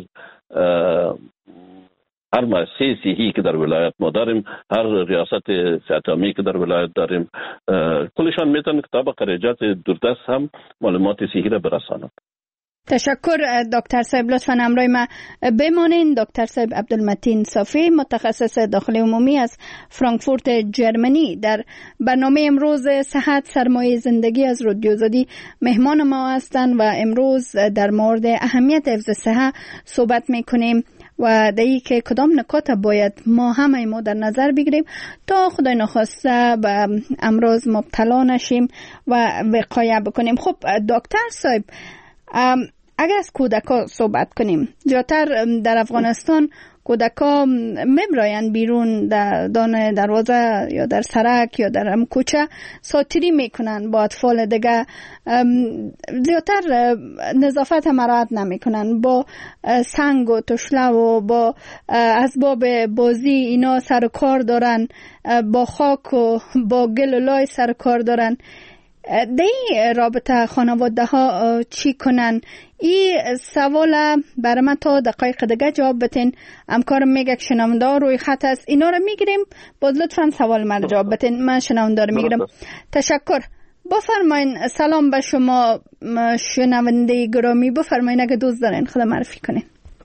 هر مؤسسه صحی که در ولایت ما داریم، هر ریاست صحت عامه که در ولایت داریم، کلشان میتونن کتاب خارجات دوردست هم معلومات صحی را برسانند. تشکر دکتر صاحب، لطفاً همراه ما بمانین. دکتر صاحب عبدالمتین صافی، متخصص داخلی عمومی از فرانکفورت جرمنی، در برنامه امروز صحت سرمایه زندگی از رادیو آزادی مهمان ما هستند و امروز در مورد اهمیت حفظ صحت صحبت میکنیم و دایی که کدام نکات باید ما همه ما در نظر بگیریم تا خدای نخواسته به امراض مبتلا نشیم و وقایه بکنیم. خب دکتر صاحب، اگر از کودکا صحبت کنیم، زیادتر در افغانستان کودکا میبراین بیرون در دان دروازه یا در سرک یا در کوچه ساتری میکنن با اطفال دیگه، زیادتر نظافت مراعات نمیکنن، با سنگ و تشله و با اسباب بازی اینا سر و کار دارن، با خاک و با گل و لای سر و کار دارن. دی رابطه خانواده ها چی کنن؟ این سوال برای من تا دقایق دیگه جواب بتین. همکارم میگه که شنونده روی خط است، اینا رو میگیریم، باز لطفا سوال من جواب بتین. من شنونده رو میگیرم. تشکر. بفرمایین. سلام به شما شنونده گرامی، بفرمایین اگه دوست دارین خدا معرفی کنین.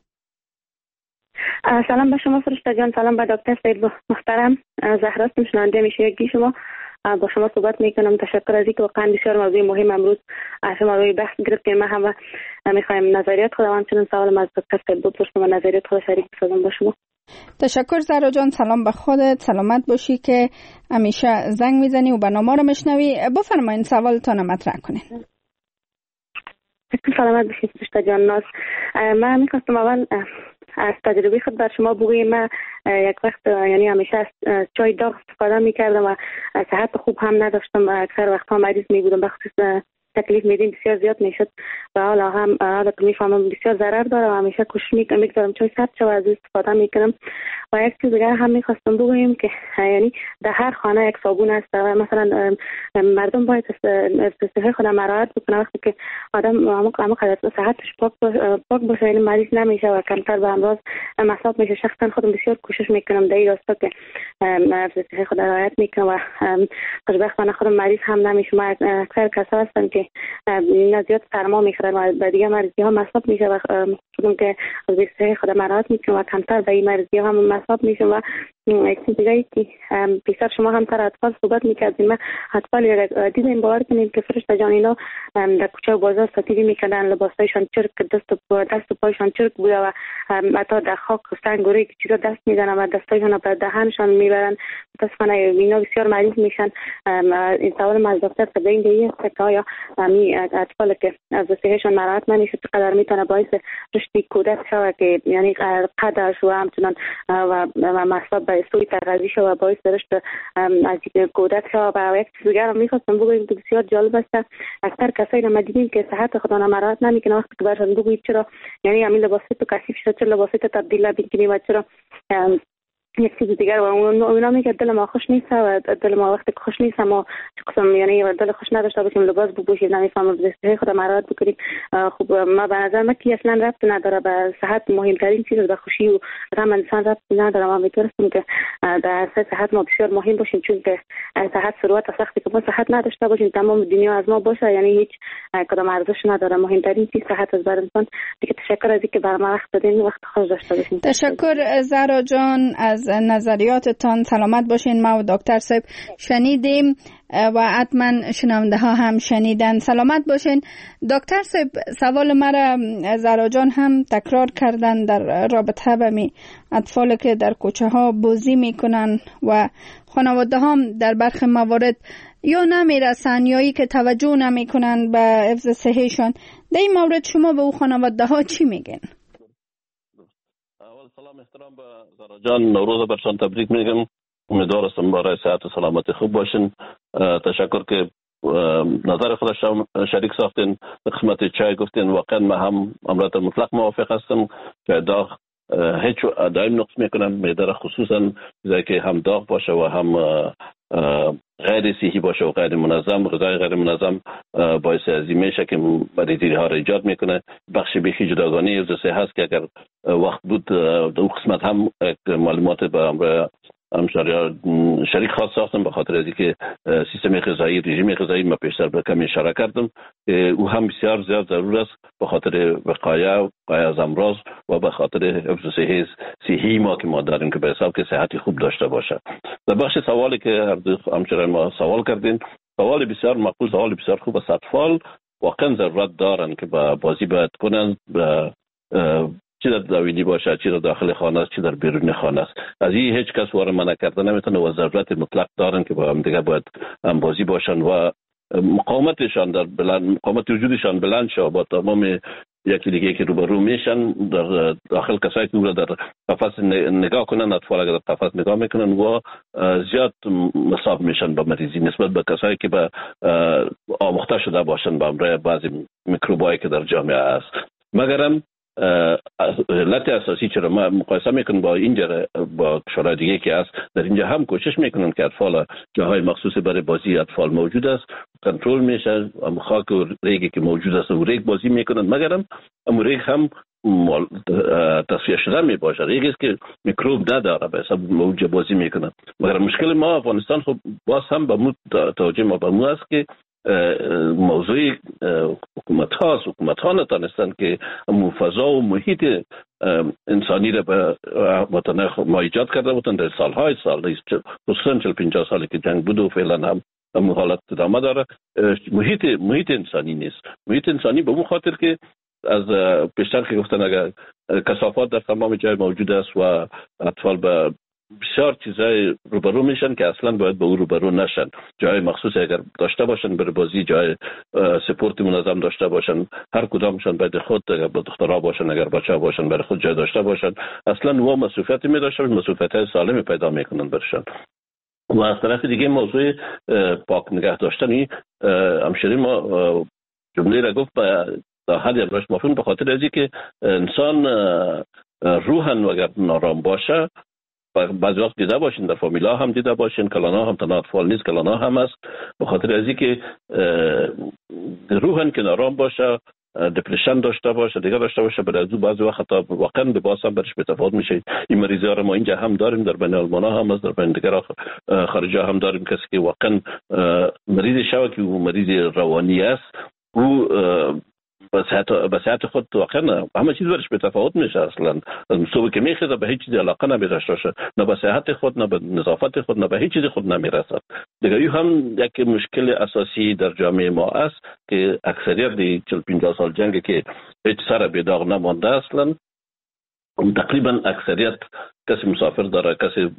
سلام به شما فرشته جان، سلام به دکتر صاحب محترم. زهرا هستم، شنونده میشه یکی شما، با شما صحبت میکنم. تشکر از اینکه واقعا بسیار موضوع مهم امروز شما روی بحث گرفتیم. ما هم میخوایم نظریات خود و همچنین سوال از دکتر صاحب بپرسم و نظریات خود شریک بسازم با شما. تشکر زهرا جان، سلام به خودت، سلامت باشی که همیشه زنگ میزنی و برنامه رو میشنوی. بفرمایید سوالتون مطرح کنین. سلامت باشید فرشته جان. ناز من میخواستم اول از تجربه خود بر شما بگویم. من یک وقت یعنی همیشه از چای داغ استفاده میکردم و صحت خوب هم نداشتم و اکثر وقتها مریض میبودم، بخصوص تکلیف میدیم بسیار زیاد میشد و حالا هم حالا که میفهمم بسیار ضرر داره و همیشه کوشش میکنم چای سرد شه و از استفاده میکنم. و یک چیز دیگه هم میخواستم بگویم که یعنی در هر خانه یک صابون هست و مثلا مردم باید صحت خود مراعات بکنه. وقتی که آدم همون قدر صحتش پاک پاک باشه یعنی مریض نمیشه و کمتر به امراض مصاب میشه. شخصا خودم بسیار کوشش میکنم در این راستا که صحت خود رعایت میکنم و خوشبختانه خودم مریض هم نمیشم. اکثر کسا هستن که نه زیاد سرما میخورن و به دیگه مریضی ها مصاب میشه و خودم که از صحت خود مراعات میکنم و کمتر به این مریضی ها هم مصاب میشم و یک چیز دیگه که بیشتر شما هم سر اطفال صحبت میکردیم، ما اطفال دیدیم باور کنیم که فرشته جان اینا در کوچه و بازار ساتیری میکردن، لباسایشان چرک، دست و دست و پایشان چرک بوده و حتی در خاک سنگ و ریگ چیزا دست میزنن و دستایشان به دهنشان میبرن. متاسفانه اینا بسیار مریض میشن. این سوال از دکتر تبیین دیگه است که آیا می اطفال که از صحتشان مراعات نمیشه چقدر میتونه باعث رشد کودک شود که یعنی قدش و همچنان و مصاب به سوی تغذیه شود و باعث رشد از کودک شود. و یک چیز دیگر هم میخواستم بگویم که بسیار جالب است، اکثر کسایی ما دیدیم که صحت خود را مراعات نمیکنن، وقتی که برشان بگویید چرا یعنی همین لباسات کثیف شده، چرا لباسات تبدیل نمیکنی و چرا یک چیز دیگر و اونا میگه دل ما خوش نیست و دل ما وقتی خوش نیست ما قسم یعنی دل خوش نداشته باشیم لباس بپوشیم نمیفهمم به خود مراعات بکنیم. خب ما به نظر من که اصلا ربط نداره به صحت، مهمترین چیز به خوشی و غم انسان ربط نداره. ما میتونستیم که در صحت ما بسیار مهم باشیم، چون که صحت ثروت است. وقتی که ما صحت نداشته باشیم تمام دنیا از ما باشه یعنی هیچ کدام ارزش نداره. مهمترین چیز صحت است برای انسان. دیگه تشکر از اینکه برام وقت دادین، وقت خوش داشته باشین. تشکر زهرا جان از نظریاتتان. سلامت باشین. ما و دکتر صاحب شنیدیم و حتما شنونده ها هم شنیدن. سلامت باشین. دکتر صاحب سوال مرا زهرا جان هم تکرار کردن در رابطه با می اطفال که در کوچه ها بازی میکنن و خانواده هم در برخی موارد یا نمیرسن یا ای که توجه نمیکنن به حفظ صحیشان. در این مورد شما به او خانواده ها چی میگن؟ سلام احترام به زهرا جان، نوروز برشان تبریک میگم. امیدوارم برای صحت و سلامتی خوب باشین. تشکر که نظر خودش شریک ساختین، قسمت چای گفتین. واقعا ما هم امرات مطلق موافق هستم که داغ هیچ دائم نقص میکنن معده، خصوصا زایی که هم داغ باشه و هم غیر صحی باشه و غیر منظم. غذای غیر منظم باعث ازی میشه که مریضی ها را ایجاد میکنه. بخش بیخی جداگانه حفظ صحت هست که اگر وقت بود دو قسمت هم معلومات به امر همشهری شریک خاص ساختم، به خاطر از اینکه سیستم غذایی، رژیم غذایی ما پیشتر به کمی اشاره کردم که او هم بسیار زیاد ضرور است به خاطر وقایه وقایه از امراض و به خاطر حفظ صحی صحی ما که ما داریم که به حساب که صحتی خوب داشته باشه. در بخش سوالی که هر دو همشهری ما سوال کردین، سوال بسیار مقبول، سوال بسیار خوب است. اطفال واقعا ضرورت دارن که با بازی باید کنن، چی در داویدی باشه، چی در داخل خانه است، چی در بیرون خانه است. از این هیچ کس وارد منع کرده نمیتونه و ضرورت مطلق دارن که با هم دیگه باید هم بازی باشن و مقاومتشان در بلند، مقاومت وجودشان بلند شه با تمام یکی دیگه که روبرو میشن. در داخل کسایی که او در قفس نگاه کنن، اطفال اگر در قفس نگاه میکنن و زیاد مصاب میشن به مریضی نسبت به کسایی که به آموخته شده باشن به امر بعضی میکروبایی که در جامعه است. مگرم علت اساسی چرا ما مقایسه میکنیم با اینجا با کشورهای دیگه که هست، در اینجا هم کوشش میکنن که اطفال جاهای مخصوص برای بازی اطفال موجود است، کنترل میشه. هم خاک و ریگی که موجود است و ریگ بازی میکنن، مگرم هم ریگ هم تصفیه شده می باشه. ریگ است که میکروب نداره به حساب موجود بازی میکنن. مگر مشکل ما افغانستان خب باز هم به مو توجه ما به مو است که موضوع حکومت هاست. حکومت ها نتانستن که فضا و محیط انسانی را به وطن ما ایجاد کرده بودن در سالهای سال، خصوصا چهل پنجاه سالی که جنگ بود و فعلا هم همون حالت ادامه داره. محیط محیط انسانی نیست. محیط انسانی به اون خاطر که از پیشتر که گفتن اگر کثافات در تمام جای موجود است و اطفال به بسیار چیزای روبرو میشن که اصلا باید به او روبرو نشن. جای مخصوص اگر داشته باشن برای بازی، جای سپورت منظم داشته باشن، هر کدامشان باید خود اگر با دخترها باشن اگر بچه باشن برای خود جای داشته باشن. اصلا و مسئولیتی می داشتن، مسئولیت سالمی پیدا میکنن برشان. و از طرف دیگه موضوع پاک نگه داشتنی همشهری ما جمله را گفت در حد ابراش مفهوم به خاطر ازی که انسان روحن اگر نارام باشه، بعضی وقت دیده باشین در فامیلا هم دیده باشین، کلانا هم تنها اطفال نیست، کلانا هم است، به خاطر ازی که روحن که نارام باشه، دپرشن داشته باشه، دیگه داشته باشه، برای از بعضی وقت واقعا لباس هم برش بتفاوت میشه. این مریضی ها رو ما اینجا هم داریم، در بین آلمان هم است، در بین دیگر خارجی هم داریم. کسی که واقعا مریض شوه که او مریض روانی است، او به صحت به صحت خود واقعا نه، همه چیز برش به تفاوت میشه. اصلا صبح که میخواد به هیچ چیزی علاقه نمیداشته باشه، نه به صحت خود، نه به نظافت خود، نه به هیچ چیز خود نمیرسد. دیگه این هم یک مشکل اساسی در جامعه ما است که اکثریت دی چهل پنجاه سال جنگ که هیچ سر به داغ نمانده اصلا. تقریبا اکثریت کسی مسافر داره، کسی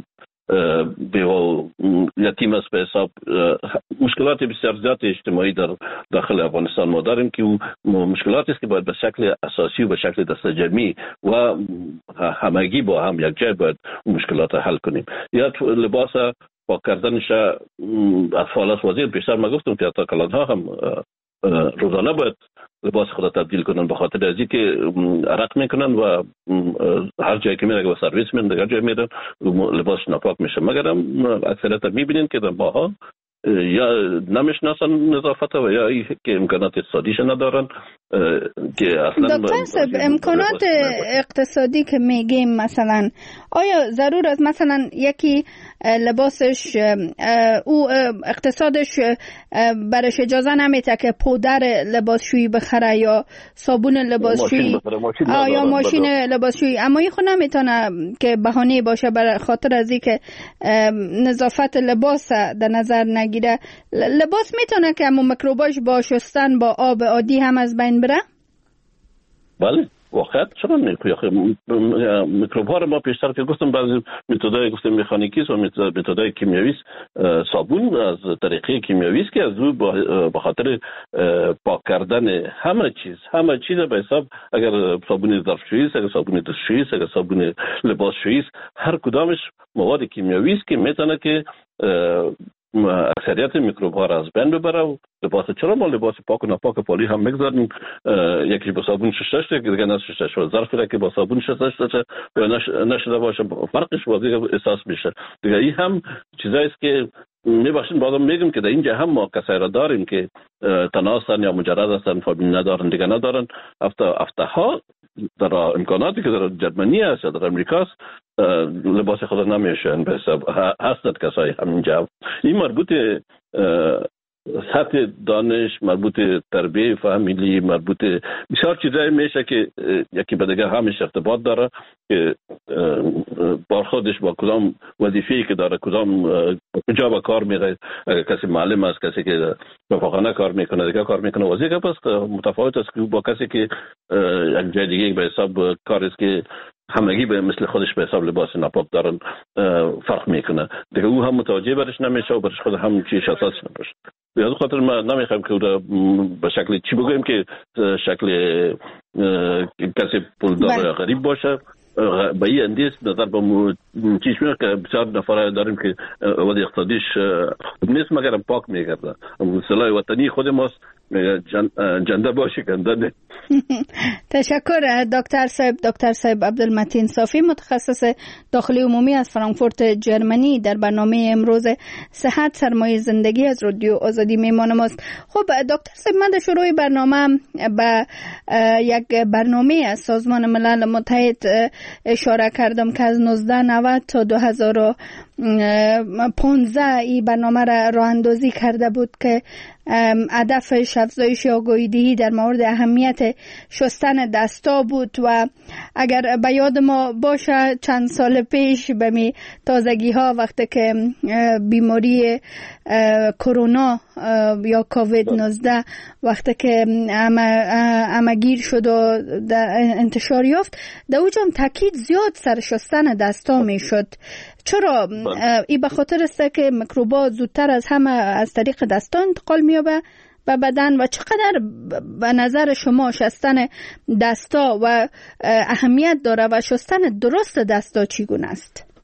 بیوه یتیم است. به حساب مشکلات بسیار زیاد اجتماعی در داخل افغانستان ما داریم که مشکلاتی است که باید به شکل اساسی و به شکل دست جمعی و همگی با هم یک جای باید مشکلات حل کنیم. یا لباس پاک کردنش اطفال است. وزیر پیشتر ما گفتم که حتی کلانها هم روزانه باید لباس خود تبدیل کنن، به خاطر از اینکه عرق میکنن و هر جایی که میرن و سرویس میرن دیگر جای میرن لباس ناپاک میشه. مگر هم اکثریت میبینین که در ماها یا نمیشناسن نظافت و یا ای که امکانات اقتصادیش ندارن که اصلا. دکتر صاحب امکانات اقتصادی که میگیم مثلا آیا ضرور است مثلا یکی لباسش او اقتصادش برش اجازه نمیده که پودر لباسشویی بخره یا صابون لباسشویی یا ماشین لباسشویی، اما این خود نمیتونه که بهانه باشه برای خاطر از اینکه نظافت لباس در نظر نگیره. لباس میتونه که همون میکروباش با شستن با آب عادی هم از بین بره؟ بله واقعا چرا نمیشه. میکروب ها رو ما پیشتر که گفتم بعضی متدای گفتم مکانیکی و متدای کیمیایی صابون از طریقه کیمیایی است که از او به خاطر پاک کردن همه چیز همه چیز به حساب اگر صابون ظرفشویی است، اگر صابون دستشویی است، اگر صابون لباسشویی است، هر کدامش مواد کیمیایی است که میتونه که اکثریت میکروب ها را از بین ببره. و لباس چرا ما لباس پاک و ناپاک پالی هم میگذاریم، یکی با صابون شستش دیگه دیگه نشستش و ظرفی را که با صابون شستش یا نشده باشه فرقش واضح احساس میشه. دیگه این هم چیزایی است که میبخشین بعضم میگم که در اینجا هم ما کسایی را داریم که تنها هستن یا مجرد هستن، فامیل ندارن، دیگه ندارن. هفته هفته ها در امکاناتی که در جرمنی است یا در امریکا است لباس خود نمیشن به حساب هستند کسایی همینجا. این مربوط سطح دانش، مربوط تربیه فامیلی، مربوط بسیار چیزایی میشه که یکی به دیگه همش ارتباط داره که بارخودش با کدام وظیفه‌ای که داره، کدام کجا با کار میره. اگر کسی معلم است، کسی که رفاقانه کار میکنه، دیگه کار میکنه وظیفه پس متفاوت است که با کسی که یک جای دیگه به حساب کار است که همگی به مثل خودش به حساب لباس ناپاک دارن فرق میکنه. دیگه او هم متوجه برش نمیشه و برش خود هم چیش اساس نمیشه. به از خاطر ما نمیخوایم که به شکل چی بگویم که شکل کسی پولدار یا غریب باشه. به این اندیس نظر به چیش میگه که بسیار نفر داریم که وضع اقتصادیش خوب نیست مگر پاک میگرده. سلاح وطنی خود ماست جنده باشه کنده نه. تشکر دکتر صاحب. دکتر صاحب عبدالمتین صافی متخصص داخلی عمومی از فرانکفورت جرمنی در برنامه امروز صحت سرمایه زندگی از رادیو آزادی میهمان ماست. خب دکتر صاحب من در شروع برنامه به یک برنامه از سازمان ملل متحد اشاره کردم که از نوزده نود تا دو هزار و پانزده این برنامه را راه اندازی کرده بود که هدفش افزایش آگاهی در مورد اهمیت شستن دستا بود. و اگر به یاد ما باشه چند سال پیش به می تازگی ها وقتی که بیماری کرونا یا کووید نوزده وقتی که همگیر شد و انتشار یافت در اوجم تاکید زیاد سر شستن دستا می شد. چرا؟ این به خاطر است که میکروبات زودتر از همه از طریق دستا انتقال می‌یابه به بدن. و چقدر به نظر شما شستن دستا و اهمیت داره و شستن درست دستا چگونه است؟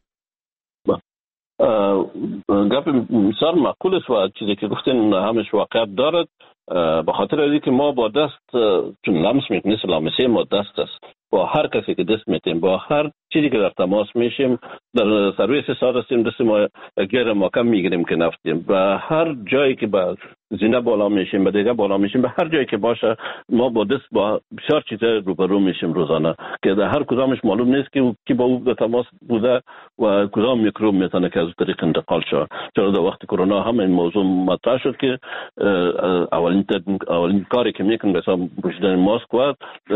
گپ بسیار معقول است و چیزی که گفتین همش واقعیت دارد. به خاطر از اینکه ما با دست چون لمس میکنیم، لامسه ما دست است، با هر کسی که دست میتیم، با هر چیزی که در تماس میشیم، در سرویس ساعت هستیم دست ما گیر محکم میگیریم که نفتیم، و هر جایی که با زینه بالا میشیم، به دیگه بالا میشیم، به هر جایی که باشه ما با دست با بسیار چیزا روبرو میشیم روزانه که در هر کدامش معلوم نیست که کی با او در تماس بوده و کدام میکروب میتونه که از طریق انتقال شه. چرا در وقت کرونا هم این موضوع مطرح شد که اولین اولین کاری که میکنن مثلا پوشیدن ماسک و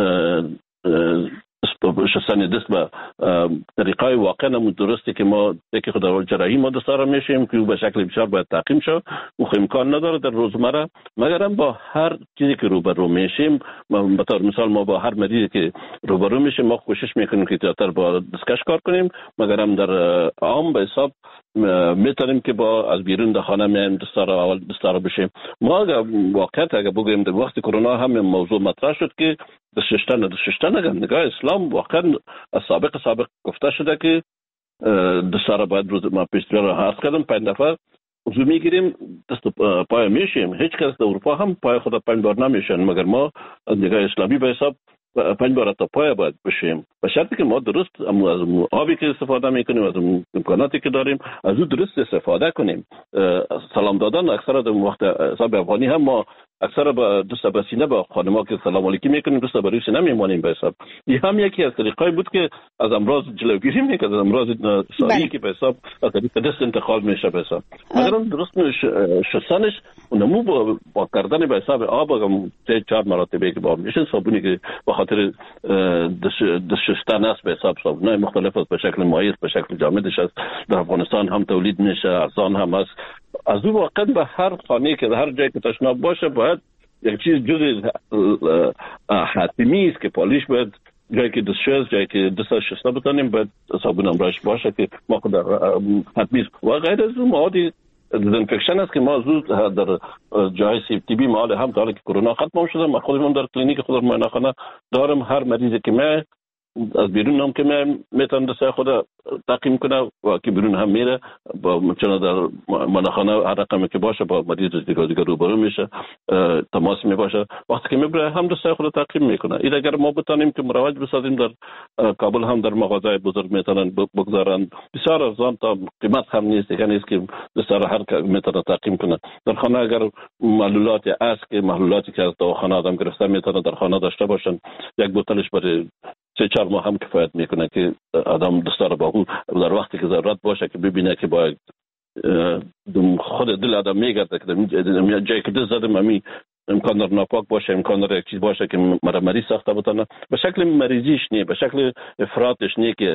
شستن دست به طریقای واقعا درسته که ما که خود اول جراحی ما دستار میشیم که به شکل بسیار باید تعقیم شد و امکان نداره در روزمره، مگر با هر چیزی که روبرو میشیم، به طور مثال ما با هر مریضی که روبرو میشیم ما کوشش میکنیم که زیادتر با دستکش کار کنیم، مگر هم در عام به حساب میتونیم که با از بیرون در خانه میایم دستار اول دستار بشیم. ما اگر واقعا اگر بگویم در وقت کرونا هم موضوع مطرح شد که دستشتن دستشتن اگر نگاه اسلام واقعا از سابق سابق گفته شده که دستار باید روز ما پیشتر را حرف کردم پنج دفعه وضو میگیریم دست پای میشیم، هیچ کس در اروپا هم پای خود پنج بار نمیشن، مگر ما از نگاه اسلامی به حساب پنج بار تا پای باید بشیم، به شرطی که ما درست از آبی که استفاده میکنیم، از امکاناتی که داریم از او درست استفاده کنیم. سلام دادن اکثر در وقت حساب افغانی هم ما اکثر با دست به سینه با خانم‌ها که سلام علیکم میکنیم دست به روی سینه میمونیم به حساب. این هم یکی از طریقای بود که از امراض جلوگیری میکنه، از امراض ساری که به حساب از طریق دست انتقال میشه به حساب. اگر درست شستنش نمو با, با کردن به حساب آب هم سه چهار مرتبه که با میشه صابونی که به خاطر دست شستن است به حساب صابونای مختلف است، به شکل مایع به شکل جامدش است، در افغانستان هم تولید میشه، ارزان هم است. از او واقعا به هر خانه که هر جایی که تشناب باشه باید یک چیز جز حتمی است که پالیش باید جایی که دست شست جایی که دست شسته بتانیم باید صابون امراش باشه که ما خود حتمی است. و غیر از اون موادی دزینفکشن است که ما زود در جای سی بی مال هم تا که کرونا ختم شده ما خودمون در کلینیک خود معاینه دارم، هر مریضی که ما از بیرون هم که میتونه دست خود تعقیم کنه و که بیرون هم میره با چون در مناخانه هر رقمی که باشه با مریض دیگه دیگه روبرو میشه، تماس می باشه، وقتی که میبره هم دست خود تعقیم میکنه. این اگر ما بتونیم که مروج بسازیم در کابل هم در مغازه بزرگ میتونن بگذارن بسیار ارزان تا قیمت هم نیست، دیگه نیست که دست هر میتونه تعقیم کنه. در خانه اگر محلولاتی است که محلولاتی که از دواخانه آدم گرفته میتونه در خانه داشته باشن، یک بوتلش برای سه چهار ماه هم کفایت میکنه که آدم دستار با او در وقتی که ضرورت باشه که ببینه که باید خود دل آدم میگرده که جایی که دست زدم امی امکان در ناپاک باشه، امکان در یک چیز باشه که مرا مریض ساخته بتانه، به شکل مریضیش نیه، به شکل افراطش نیه که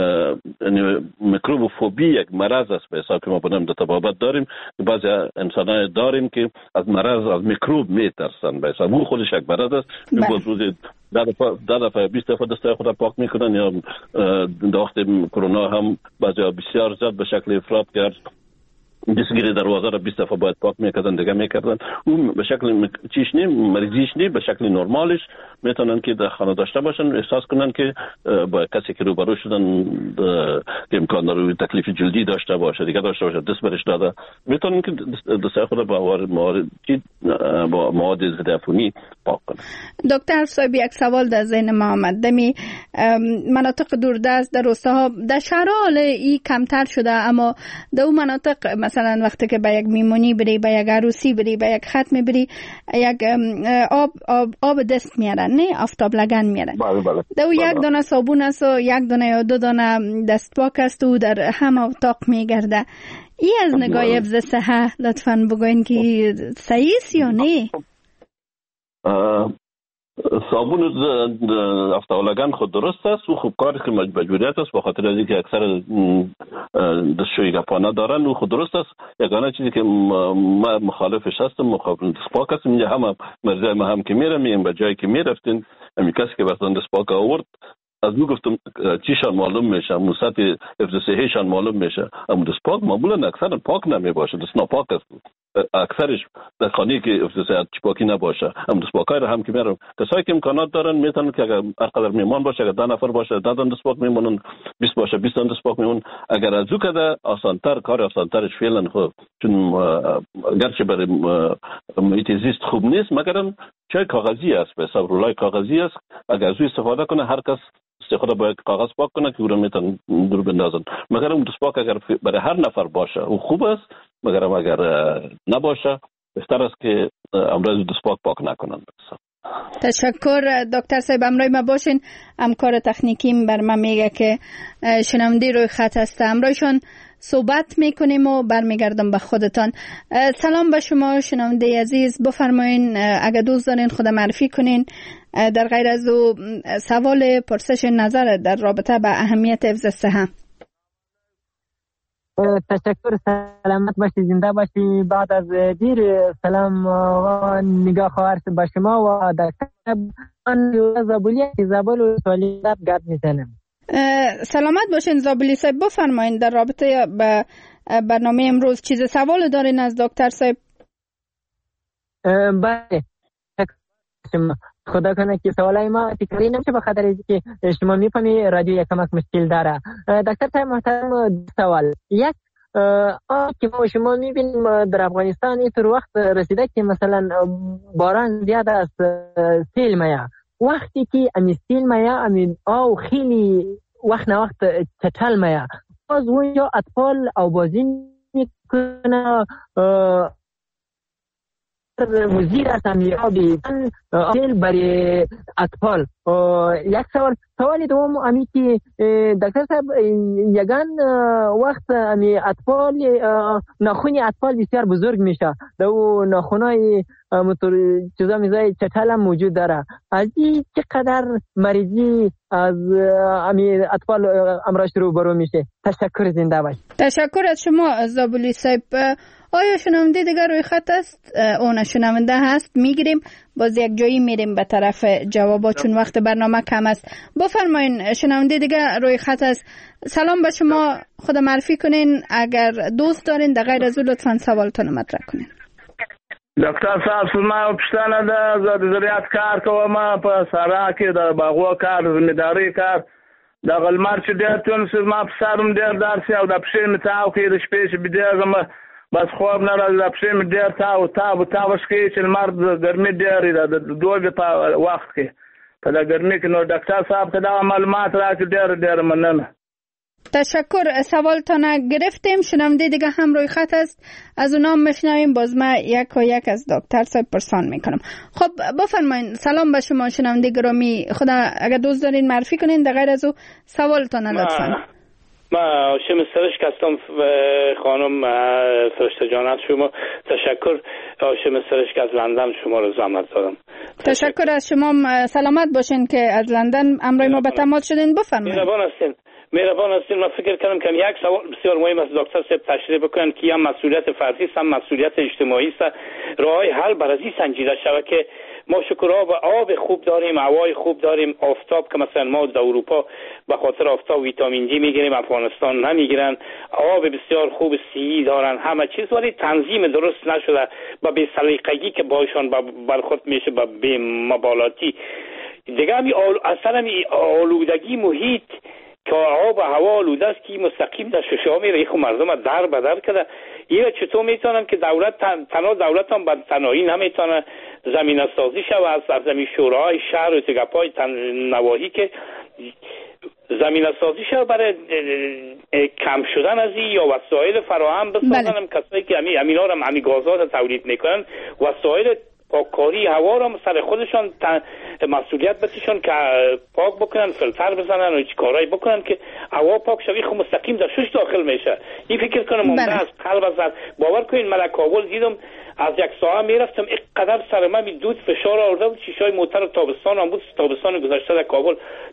میکروبوفوبی یک مرض است به حساب که ما بنام در طبابت داریم که بعضی انسانای داریم که از مرض از میکروب میترسن به حساب او خودش یک مرض است. این ده دفعه ده دفعه بیست دفعه دست خود پاک میکنن یا در وقت کرونا هم بعضی بسیار زیاد به شکل افراط کرد دستگیری دروازه را بیست دفعه باید پاک میکردن دیگه میکردن. اون به شکل چیش نیم مریضیش نیم به شکل نرمالش میتونن که در خانه داشته باشن، احساس کنن که با کسی که روبرو شدن که امکان داره تکلیف جلدی داشته باشه دیگه داشته باشه دست برش داده میتونن که دست خود با مواد با مواد ضد عفونی پاک کنن. دکتر صاحب یک سوال در ذهن ما آمد، دمی مناطق دوردست در روستاها در شهرها ای کمتر شده، اما در اون مناطق مثلا وقتی که به یک میمونی بری، به یک عروسی بری، به یک ختم بری، یک آب آب, آب دست میارن، نه آفتاب لگن میارن. بله بله. دو یک دانه صابون است و یک دانه یا دو دانه دست پاک است و در هم اتاق میگرده. ای از نگاه حفظ صحه لطفاً بگوین که صحیح است یا نه؟ صابون افتالگان خود درست است و خوب کاری که مجبوریت است، بخاطر از اینکه اکثر دستشویی گپانه دارن و خود درست است. یگانه چیزی که ما مخالفش هستم مخالف دستپاک هستم. اینجا هم مرزای ما هم که میرم میرم به جایی که میرفتین امی کسی که بستان دستپاک آورد از او گفتم چیشان معلوم میشه، موسط حفظ صحیشان معلوم میشه، اما دستپاک معمولا اکثر پاک نمی باشه، دست ناپاک است. اکثرش در خانه که حفظ صحت پاکی نباشه، اما دستپاکای را هم که میرم کسایی که امکانات دارن میتونن که اگر هر قدر میمان باشه، اگر ده نفر باشه ده تا دستپاک میمونن، بیست باشه بیست تا دستپاک میمون. اگر از او کده آسانتر کار آسانترش فعلا خوب، چون گرچه برای محیط زیست خوب نیست مگرم چای کاغذی است، به حساب رولای کاغذی است، اگر از او استفاده کنه هر کس استفاده باید کاغذ پاک کنه که او را میتونن دور بندازن. مگرم دستپاک اگر برای هر نفر باشه او خوب است، مگرم اگر نباشه بهتر است که امراض دست پاک پاک نکنند. تشکر دکتر صاحب. امروز ما باشین. همکار تکنیکیم بر ما میگه که شنونده روی خط هست. امروزشون صحبت میکنیم و برمیگردم به خودتان. سلام به شما شنونده عزیز. بفرمایین اگر دوست دارین خود معرفی کنین، در غیر از او سوال پرسش نظر در رابطه با اهمیت حفظ صحت. تشکر. سلامت باشی، زنده باشی. بعد از دیر سلام و نگاه خواهر به شما و دکتر زابلی زابل و سوالیت گرد میزنم. سلامت باشین زابلی صاحب. بفرمایین در رابطه با برنامه امروز چیز سوال دارین از دکتر صاحب؟ بله، خدا کنه که سوالای ما تکراری نمیشه به خاطر اینکه شما میفهمی رادیو یک کمک مشکل داره. دکتر صاحب محترم، سوال یک آه که ما شما میبینیم در افغانستان اینطور وقت رسیده که مثلا باران زیاد است، سیل میاد. وقتی که امی سیل میاد امی آو خیلی وقت نه وقت چتل میاد، باز اونجا اطفال او بازی میکنه. وزیر است امیابی سیل برای اطفال. یک سوال سوال دوم امی که دکتر صاحب یگان وقت امی اطفال ناخونی اطفال بسیار بزرگ میشه، دو ناخونای موتور چیزا میزای چتل هم موجود داره. از این چقدر مریضی از امی اطفال امراض رو برو میشه؟ تشکر، زنده باش. تشکر از شما زابلی صاحب. آیا شنونده دیگر روی خط است؟ اون شنونده هست، میگیریم باز یک جایی میریم به طرف جوابا چون وقت برنامه کم است. بفرمایین شنونده دیگر روی خط است. سلام به شما، خود معرفی کنین اگر دوست دارین، در غیر از او لطفا سوالتون مطرح کنین. دکتر صاحب سلام پښتنه ده زه د زراعت کار کوم په سارا کې د باغو کار زمینداری کار د غلمر چې ډېر تون سر ما په سارم ډېر دارسي او د پښې مې تاو کې د شپې چې بډېرم بس خوب نه راځي، د پښې مې ډېر تاو تاو تاو شکې چې لمر د ګرمۍ ډېرې ده د دوبي په وخت کې په د ګرمۍ کې. نو ډاکټر صاحب ته دا معلومات راکړي، ډېر ډېر مننه. تشکر، سوالتان گرفتیم. شنونده دیگه هم روی خط است، از اونام میشنویم، باز ما یک و یک از دکتر صاحب پرسان میکنم. خب بفرمایین. سلام به شما شنونده گرامی. خدا اگر دوست دارین معرفی کنین، در غیر از او سوالتان لطفا. ما هاشم سرشک هستم خانم فرشته جانت شما. تشکر. هاشم سرشک از لندن شما رو زحمت دادم. تشکر از شما. سلامت باشین که از لندن امروز ما به تماس شدین. بفرمایید. مهربان هستین. مهربان هستین. من فکر کردم که یک سوال بسیار مهم است دکتر صاحب تشریح بکنن که هم مسئولیت فردی است هم مسئولیت اجتماعی است. راهی حل بر از این سنجیده شود که ما شکرها به آب خوب داریم، هوای خوب داریم، آفتاب که مثلا ما در اروپا به خاطر آفتاب ویتامین دی میگیریم، افغانستان نمیگیرن. آب بسیار خوب سی دارن، همه چیز، ولی تنظیم درست نشده با بی سلیقگی که باشون برخورد میشه، با بی مبالاتی دیگه. همی اصلا همی آلودگی محیط که آب و هوا آلوده است که مستقیم در ششه ها میره، خب مردم در بدر کرده. این چطور میتونن که دولت تن... تنها دولت هم به تنهایی نمیتونه زمینه سازی شود از سرزمین شوراهای شهر و تگپای تن... نواحی که زمینه سازی شود برای کم شدن از این، یا وسایل فراهم بسازن. هم کسایی که همین همینا رو همین گازات تولید میکنن، وسایل پاککاری هوا را سر خودشان مسئولیت بتیشون که پاک بکنن، فیلتر بزنن و کارایی بکنن که هوا پاک شوی، خب مستقیم در شش داخل میشه. این فکر کنم ممکن است قلب از باور کنین. من کابل دیدم از یک ساعت میرفتم اینقدر سر من دود فشار آورده بود، شیشای موتر تابستان هم بود، تابستان گذشته در کابل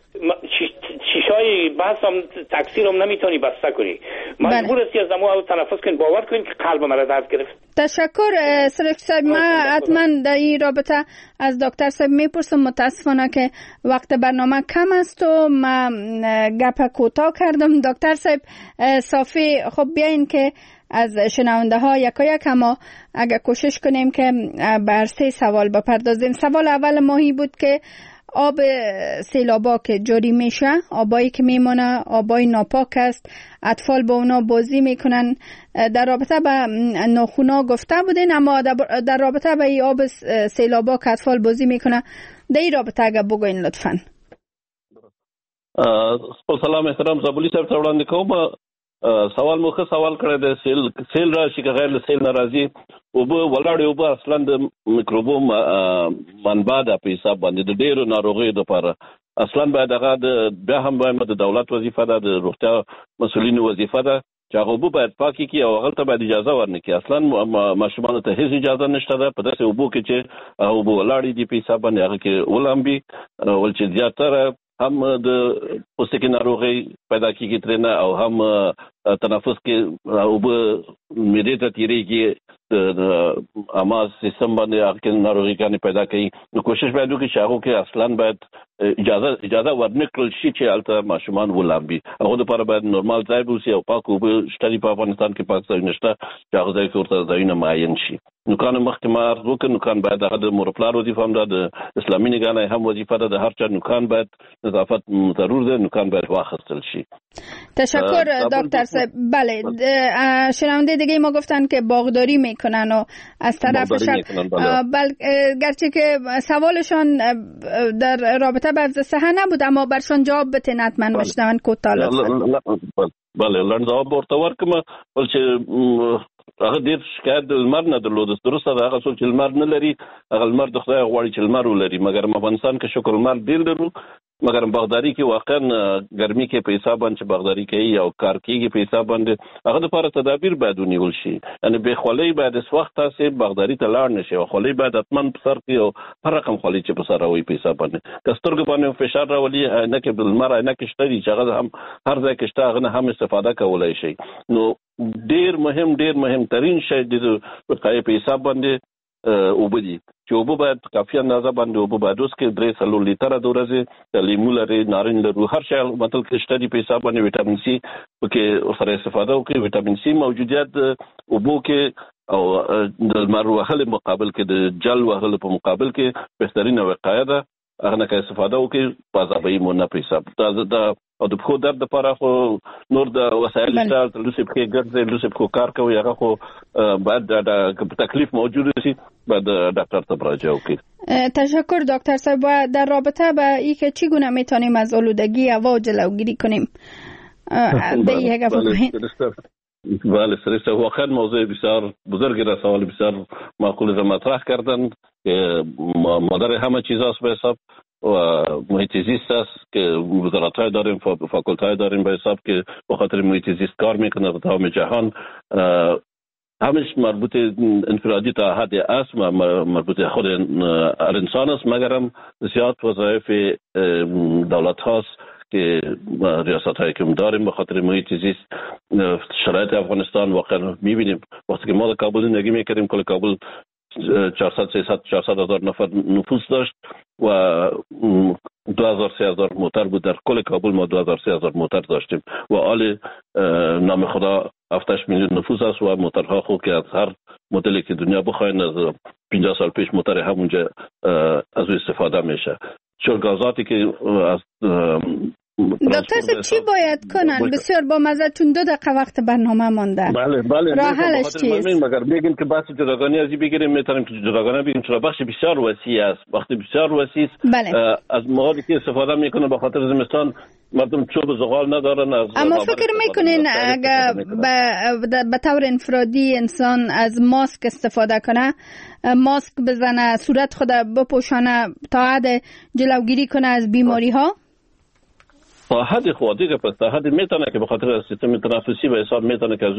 شیشای بس هم تکثیر هم نمیتونی بسته کنی، مجبور هستی از دمو تنفس کنی. باور کنین که قلب من درد گرفت. تشکر سرک صاحب. ما حتما در این رابطه از دکتر صاحب میپرسم. متاسفانه که وقت برنامه کم است و ما گپ کوتاه کردم. دکتر صاحب صافی، خب بیاین که از شنونده ها یکا یک اما اگر کوشش کنیم که بر سه سوال بپردازیم. سوال اول ماهی بود که آب سیلابا که جاری میشه، آبایی که میمونه آبای ناپاک است، اطفال با اونا بازی میکنن. در رابطه با ناخونا گفته بودین، اما در رابطه با این آب سیلابا که اطفال بازی میکنه، در این رابطه اگر بگوین لطفا. سلام احترام زابلی صاحب ته وړاندې کوم. سوال مو ښه سوال کړی دی. سیل سیل راشي که غیر له سیل نه راځي، اوبه ولاړې اوبه اصلا د میکروبو منبع ده په حساب باندې د ډېرو ناروغیو دپاره. اصلا باید هغه د بیا هم وایم د دولت وظیفه ده، د روغتیا مسؤلینو وظیفه ده چې هغه اوبه باید پاکې کړي او هغه ته باید اجازه ورنه کړي. اصلا ماشومانو ته هیڅ اجازه نشته ده په داسې اوبو کې چې اوبه ولاړې دي په حساب باندې هغه کې ولامبي، ول چې زیاتره هم د پوستکي ناروغي پیدا کیږي ترنه او هم تنفس کې اوبه معدې ته تیریږي، د اماز سیستم باندې هغه ناروغي کانه پیدا کوي. نو کوشش باید وکړي چې هغه کې اصلا باید اجازه اجازه ورنکړل شي چې البته ماشومان ولامبي. هغه لپاره باید نورمال ځای وسی او پاک اوبه شتري په افغانستان کې پاک ځای نشته چې هغه ځای کې ورته ځایونه معین شي. نو کانه مخکې ما عرض وکړ نو کان باید هغه د مورپلار وظیفه هم ده، د اسلامي نگاه هم وظیفه ده، د هر چا نو کان باید نظافت ضرور ده، نو کان باید واخیستل شي. تشکر دکتر صاحب. بله شنونده دیگه ما گفتن که باغداری میکنن و از طرفشان بل گرچه که سوالشان در رابطه با حفظ صحه نبود اما برشان جواب بتین حتما بشنون کوتاه لطفا. بله لنډ جواب ورته ورکم. ول چې هغه ډیر شکایت د لمر نه درلود. درسته ده هغه څوک چې لمر نه لري هغه لمر د خدای غواړي چې لمر ولري، مګر افغانستان کې شکر لمر ډیر لرو، مګر باغداري کې واقعا ګرمي کې په حساب باندې باغداري کوي او کار کوي په حساب باندې هغه لپاره تدابیر باید ونیول شي. یعنی به خولۍ باید اس وخت تاسو باغداري ته لاړ نشي او خولۍ باید اتمن په سر کې او هر رقم خولۍ چې په سر راوي په حساب باندې کسترګ باندې فشار راولي نه کې بل مر نه کې شته چې هغه هم هر ځای کې شته هغه هم استفاده کولای شي. نو ډیر مهم ډیر مهم ترين شی د وقایې په حساب باندې اوبه دي چې اوبه باید کافي اندازه باندې اوبه باید اوس کې درې څلور لیټره د ورځې د لیمو لري نارنج لرو هر شی مطلب کې شته دي په حساب باندې وټامین سي پکې سره استفاده وکړي. وټامین سي موجودیت اوبو کې او د لمر وهلو مقابل کې د جل وهلو په مقابل کې بهترینه وقایه ده. هغه نه کې استفاده وکړي پازابې مو نه په حساب دا او د خو درد لپاره خو نور د وسایل شته لوسې په ګرځي لوسې په کار کوي هغه خو بعد د تکلیف موجود شي بعد دکتر ته مراجعه وکړي. تشکر دکتر صاحب. در رابطه با اینکه چگونه میتونیم از آلودگی هوا جلوگیری کنیم به یک بله سرسته واقعا موضوع بسیار بزرگی را سوال بسیار معقول را مطرح کردن که مادر همه چیز است به حساب و محیط زیست است که وزارت های داریم فاکولت های داریم به حساب که به خاطر محیط زیست کار میکنه به تمام جهان. همش مربوط انفرادی تا حد است مربوط خود انسان است، مگرم زیاد وظایف دولت هاست که ریاست هایی که داریم به خاطر محیط زیست. شرایط افغانستان واقعا میبینیم وقتی که ما در کابل زندگی میکردیم کل کابل چهارصد سیصد چهارصد هزار نفر نفوس داشت و دو هزار سه هزار موتر بود. در کل کابل ما دو هزار سه هزار موتر داشتیم و حال نام خدا هفت میلیون نفوس است و موترها خوب که از هر مدلی که دنیا بخواین از پنجاه سال پیش موتر همونجا از او استفاده میشه. شرگازاتی که از دکتر صاحب چی باید کنن؟ بسیار با مزه چون دو دقیقه وقت برنامه مانده. بله بله راه حلش چیست؟ مگر بگیم که بحث جداگانه ازی بگیریم میتونیم که جداگانه بگیم چرا بخش بسیار وسیع است. وقت بسیار وسیع است. بله. از موادی که استفاده میکنه به خاطر زمستان مردم چوب زغال ندارن. از اما فکر میکنین اگر به طور انفرادی انسان از ماسک استفاده کنه، ماسک بزنه، صورت خود بپوشانه تا حد جلوگیری کنه از بیماری ها؟ تا حد خودی که پس تا حد میتونه که به خاطر سیستم تنفسی به حساب میتونه که از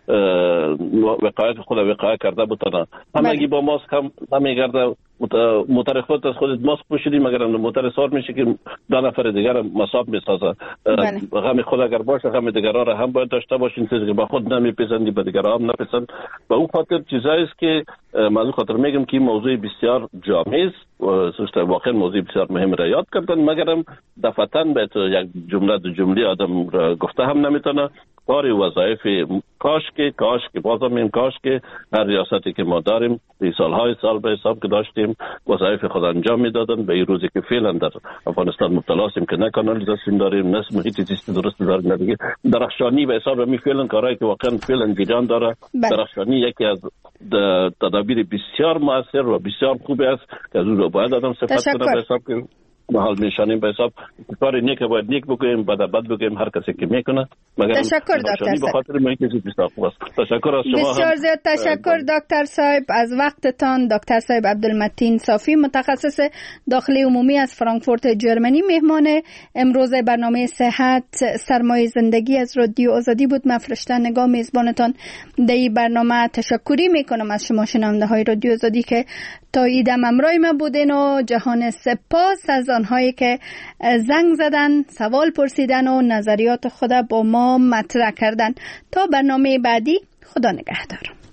وقایت خود وقایت کرده بتونه. همگی با ماسک هم نمیگرده. موتر خودت از خودت ماسک پوشیدی مگر موتر سوار میشه که دو نفر دیگر مصاب میسازه. غم خود اگر باشه غم دیگرها را هم باید داشته باشین چیزی که با خود نمیپسندی به دیگرها هم نپسند. و اون خاطر چیزایی است که من خاطر میگم که موضوع بسیار جامع است و سوشت واقعا موضوع بسیار مهم را یاد کردن مگرم دفعتاً به یک جمله دو جمله آدم را گفته هم نمیتونه. کار وظایف کاش که کاش که بازم این کاش که هر ریاستی که ما داریم این سالهای سال به حساب که داشتیم وظایف خود انجام میدادن. به این روزی که فعلا در افغانستان مبتلا هستیم که نه کانالیزاسیون داریم نه محیط زیست درست داریم نه دیگه درخشانی به حساب می فعلا کارهایی که واقعا فعلا جریان داره. درخشانی یکی از تدابیر بسیار موثر و بسیار خوب است که از اون رو باید آدم صفت کنه به حساب که محل میشانیم به حساب کار نیک باید نیک بکنیم، بد بد بکنیم، هر کسی که میکنه. مگر تشکر دکتر صاحب. بخاطر ما کسی تشکر از شما. بسیار زیاد تشکر دکتر صاحب از وقتتان. دکتر صاحب عبدالمتین صافی متخصص داخلی عمومی از فرانکفورت جرمنی مهمان امروز برنامه صحت سرمایه زندگی از رادیو آزادی بود. من فرشته نگاه میزبانتان در این برنامه تشکری میکنم از شما شنونده های رادیو آزادی که تا ایدم امرای ما بودین و جهان سپاس از آنهایی که زنگ زدن، سوال پرسیدن و نظریات خود با ما مطرح کردن. تا برنامه بعدی، خدا نگهدار.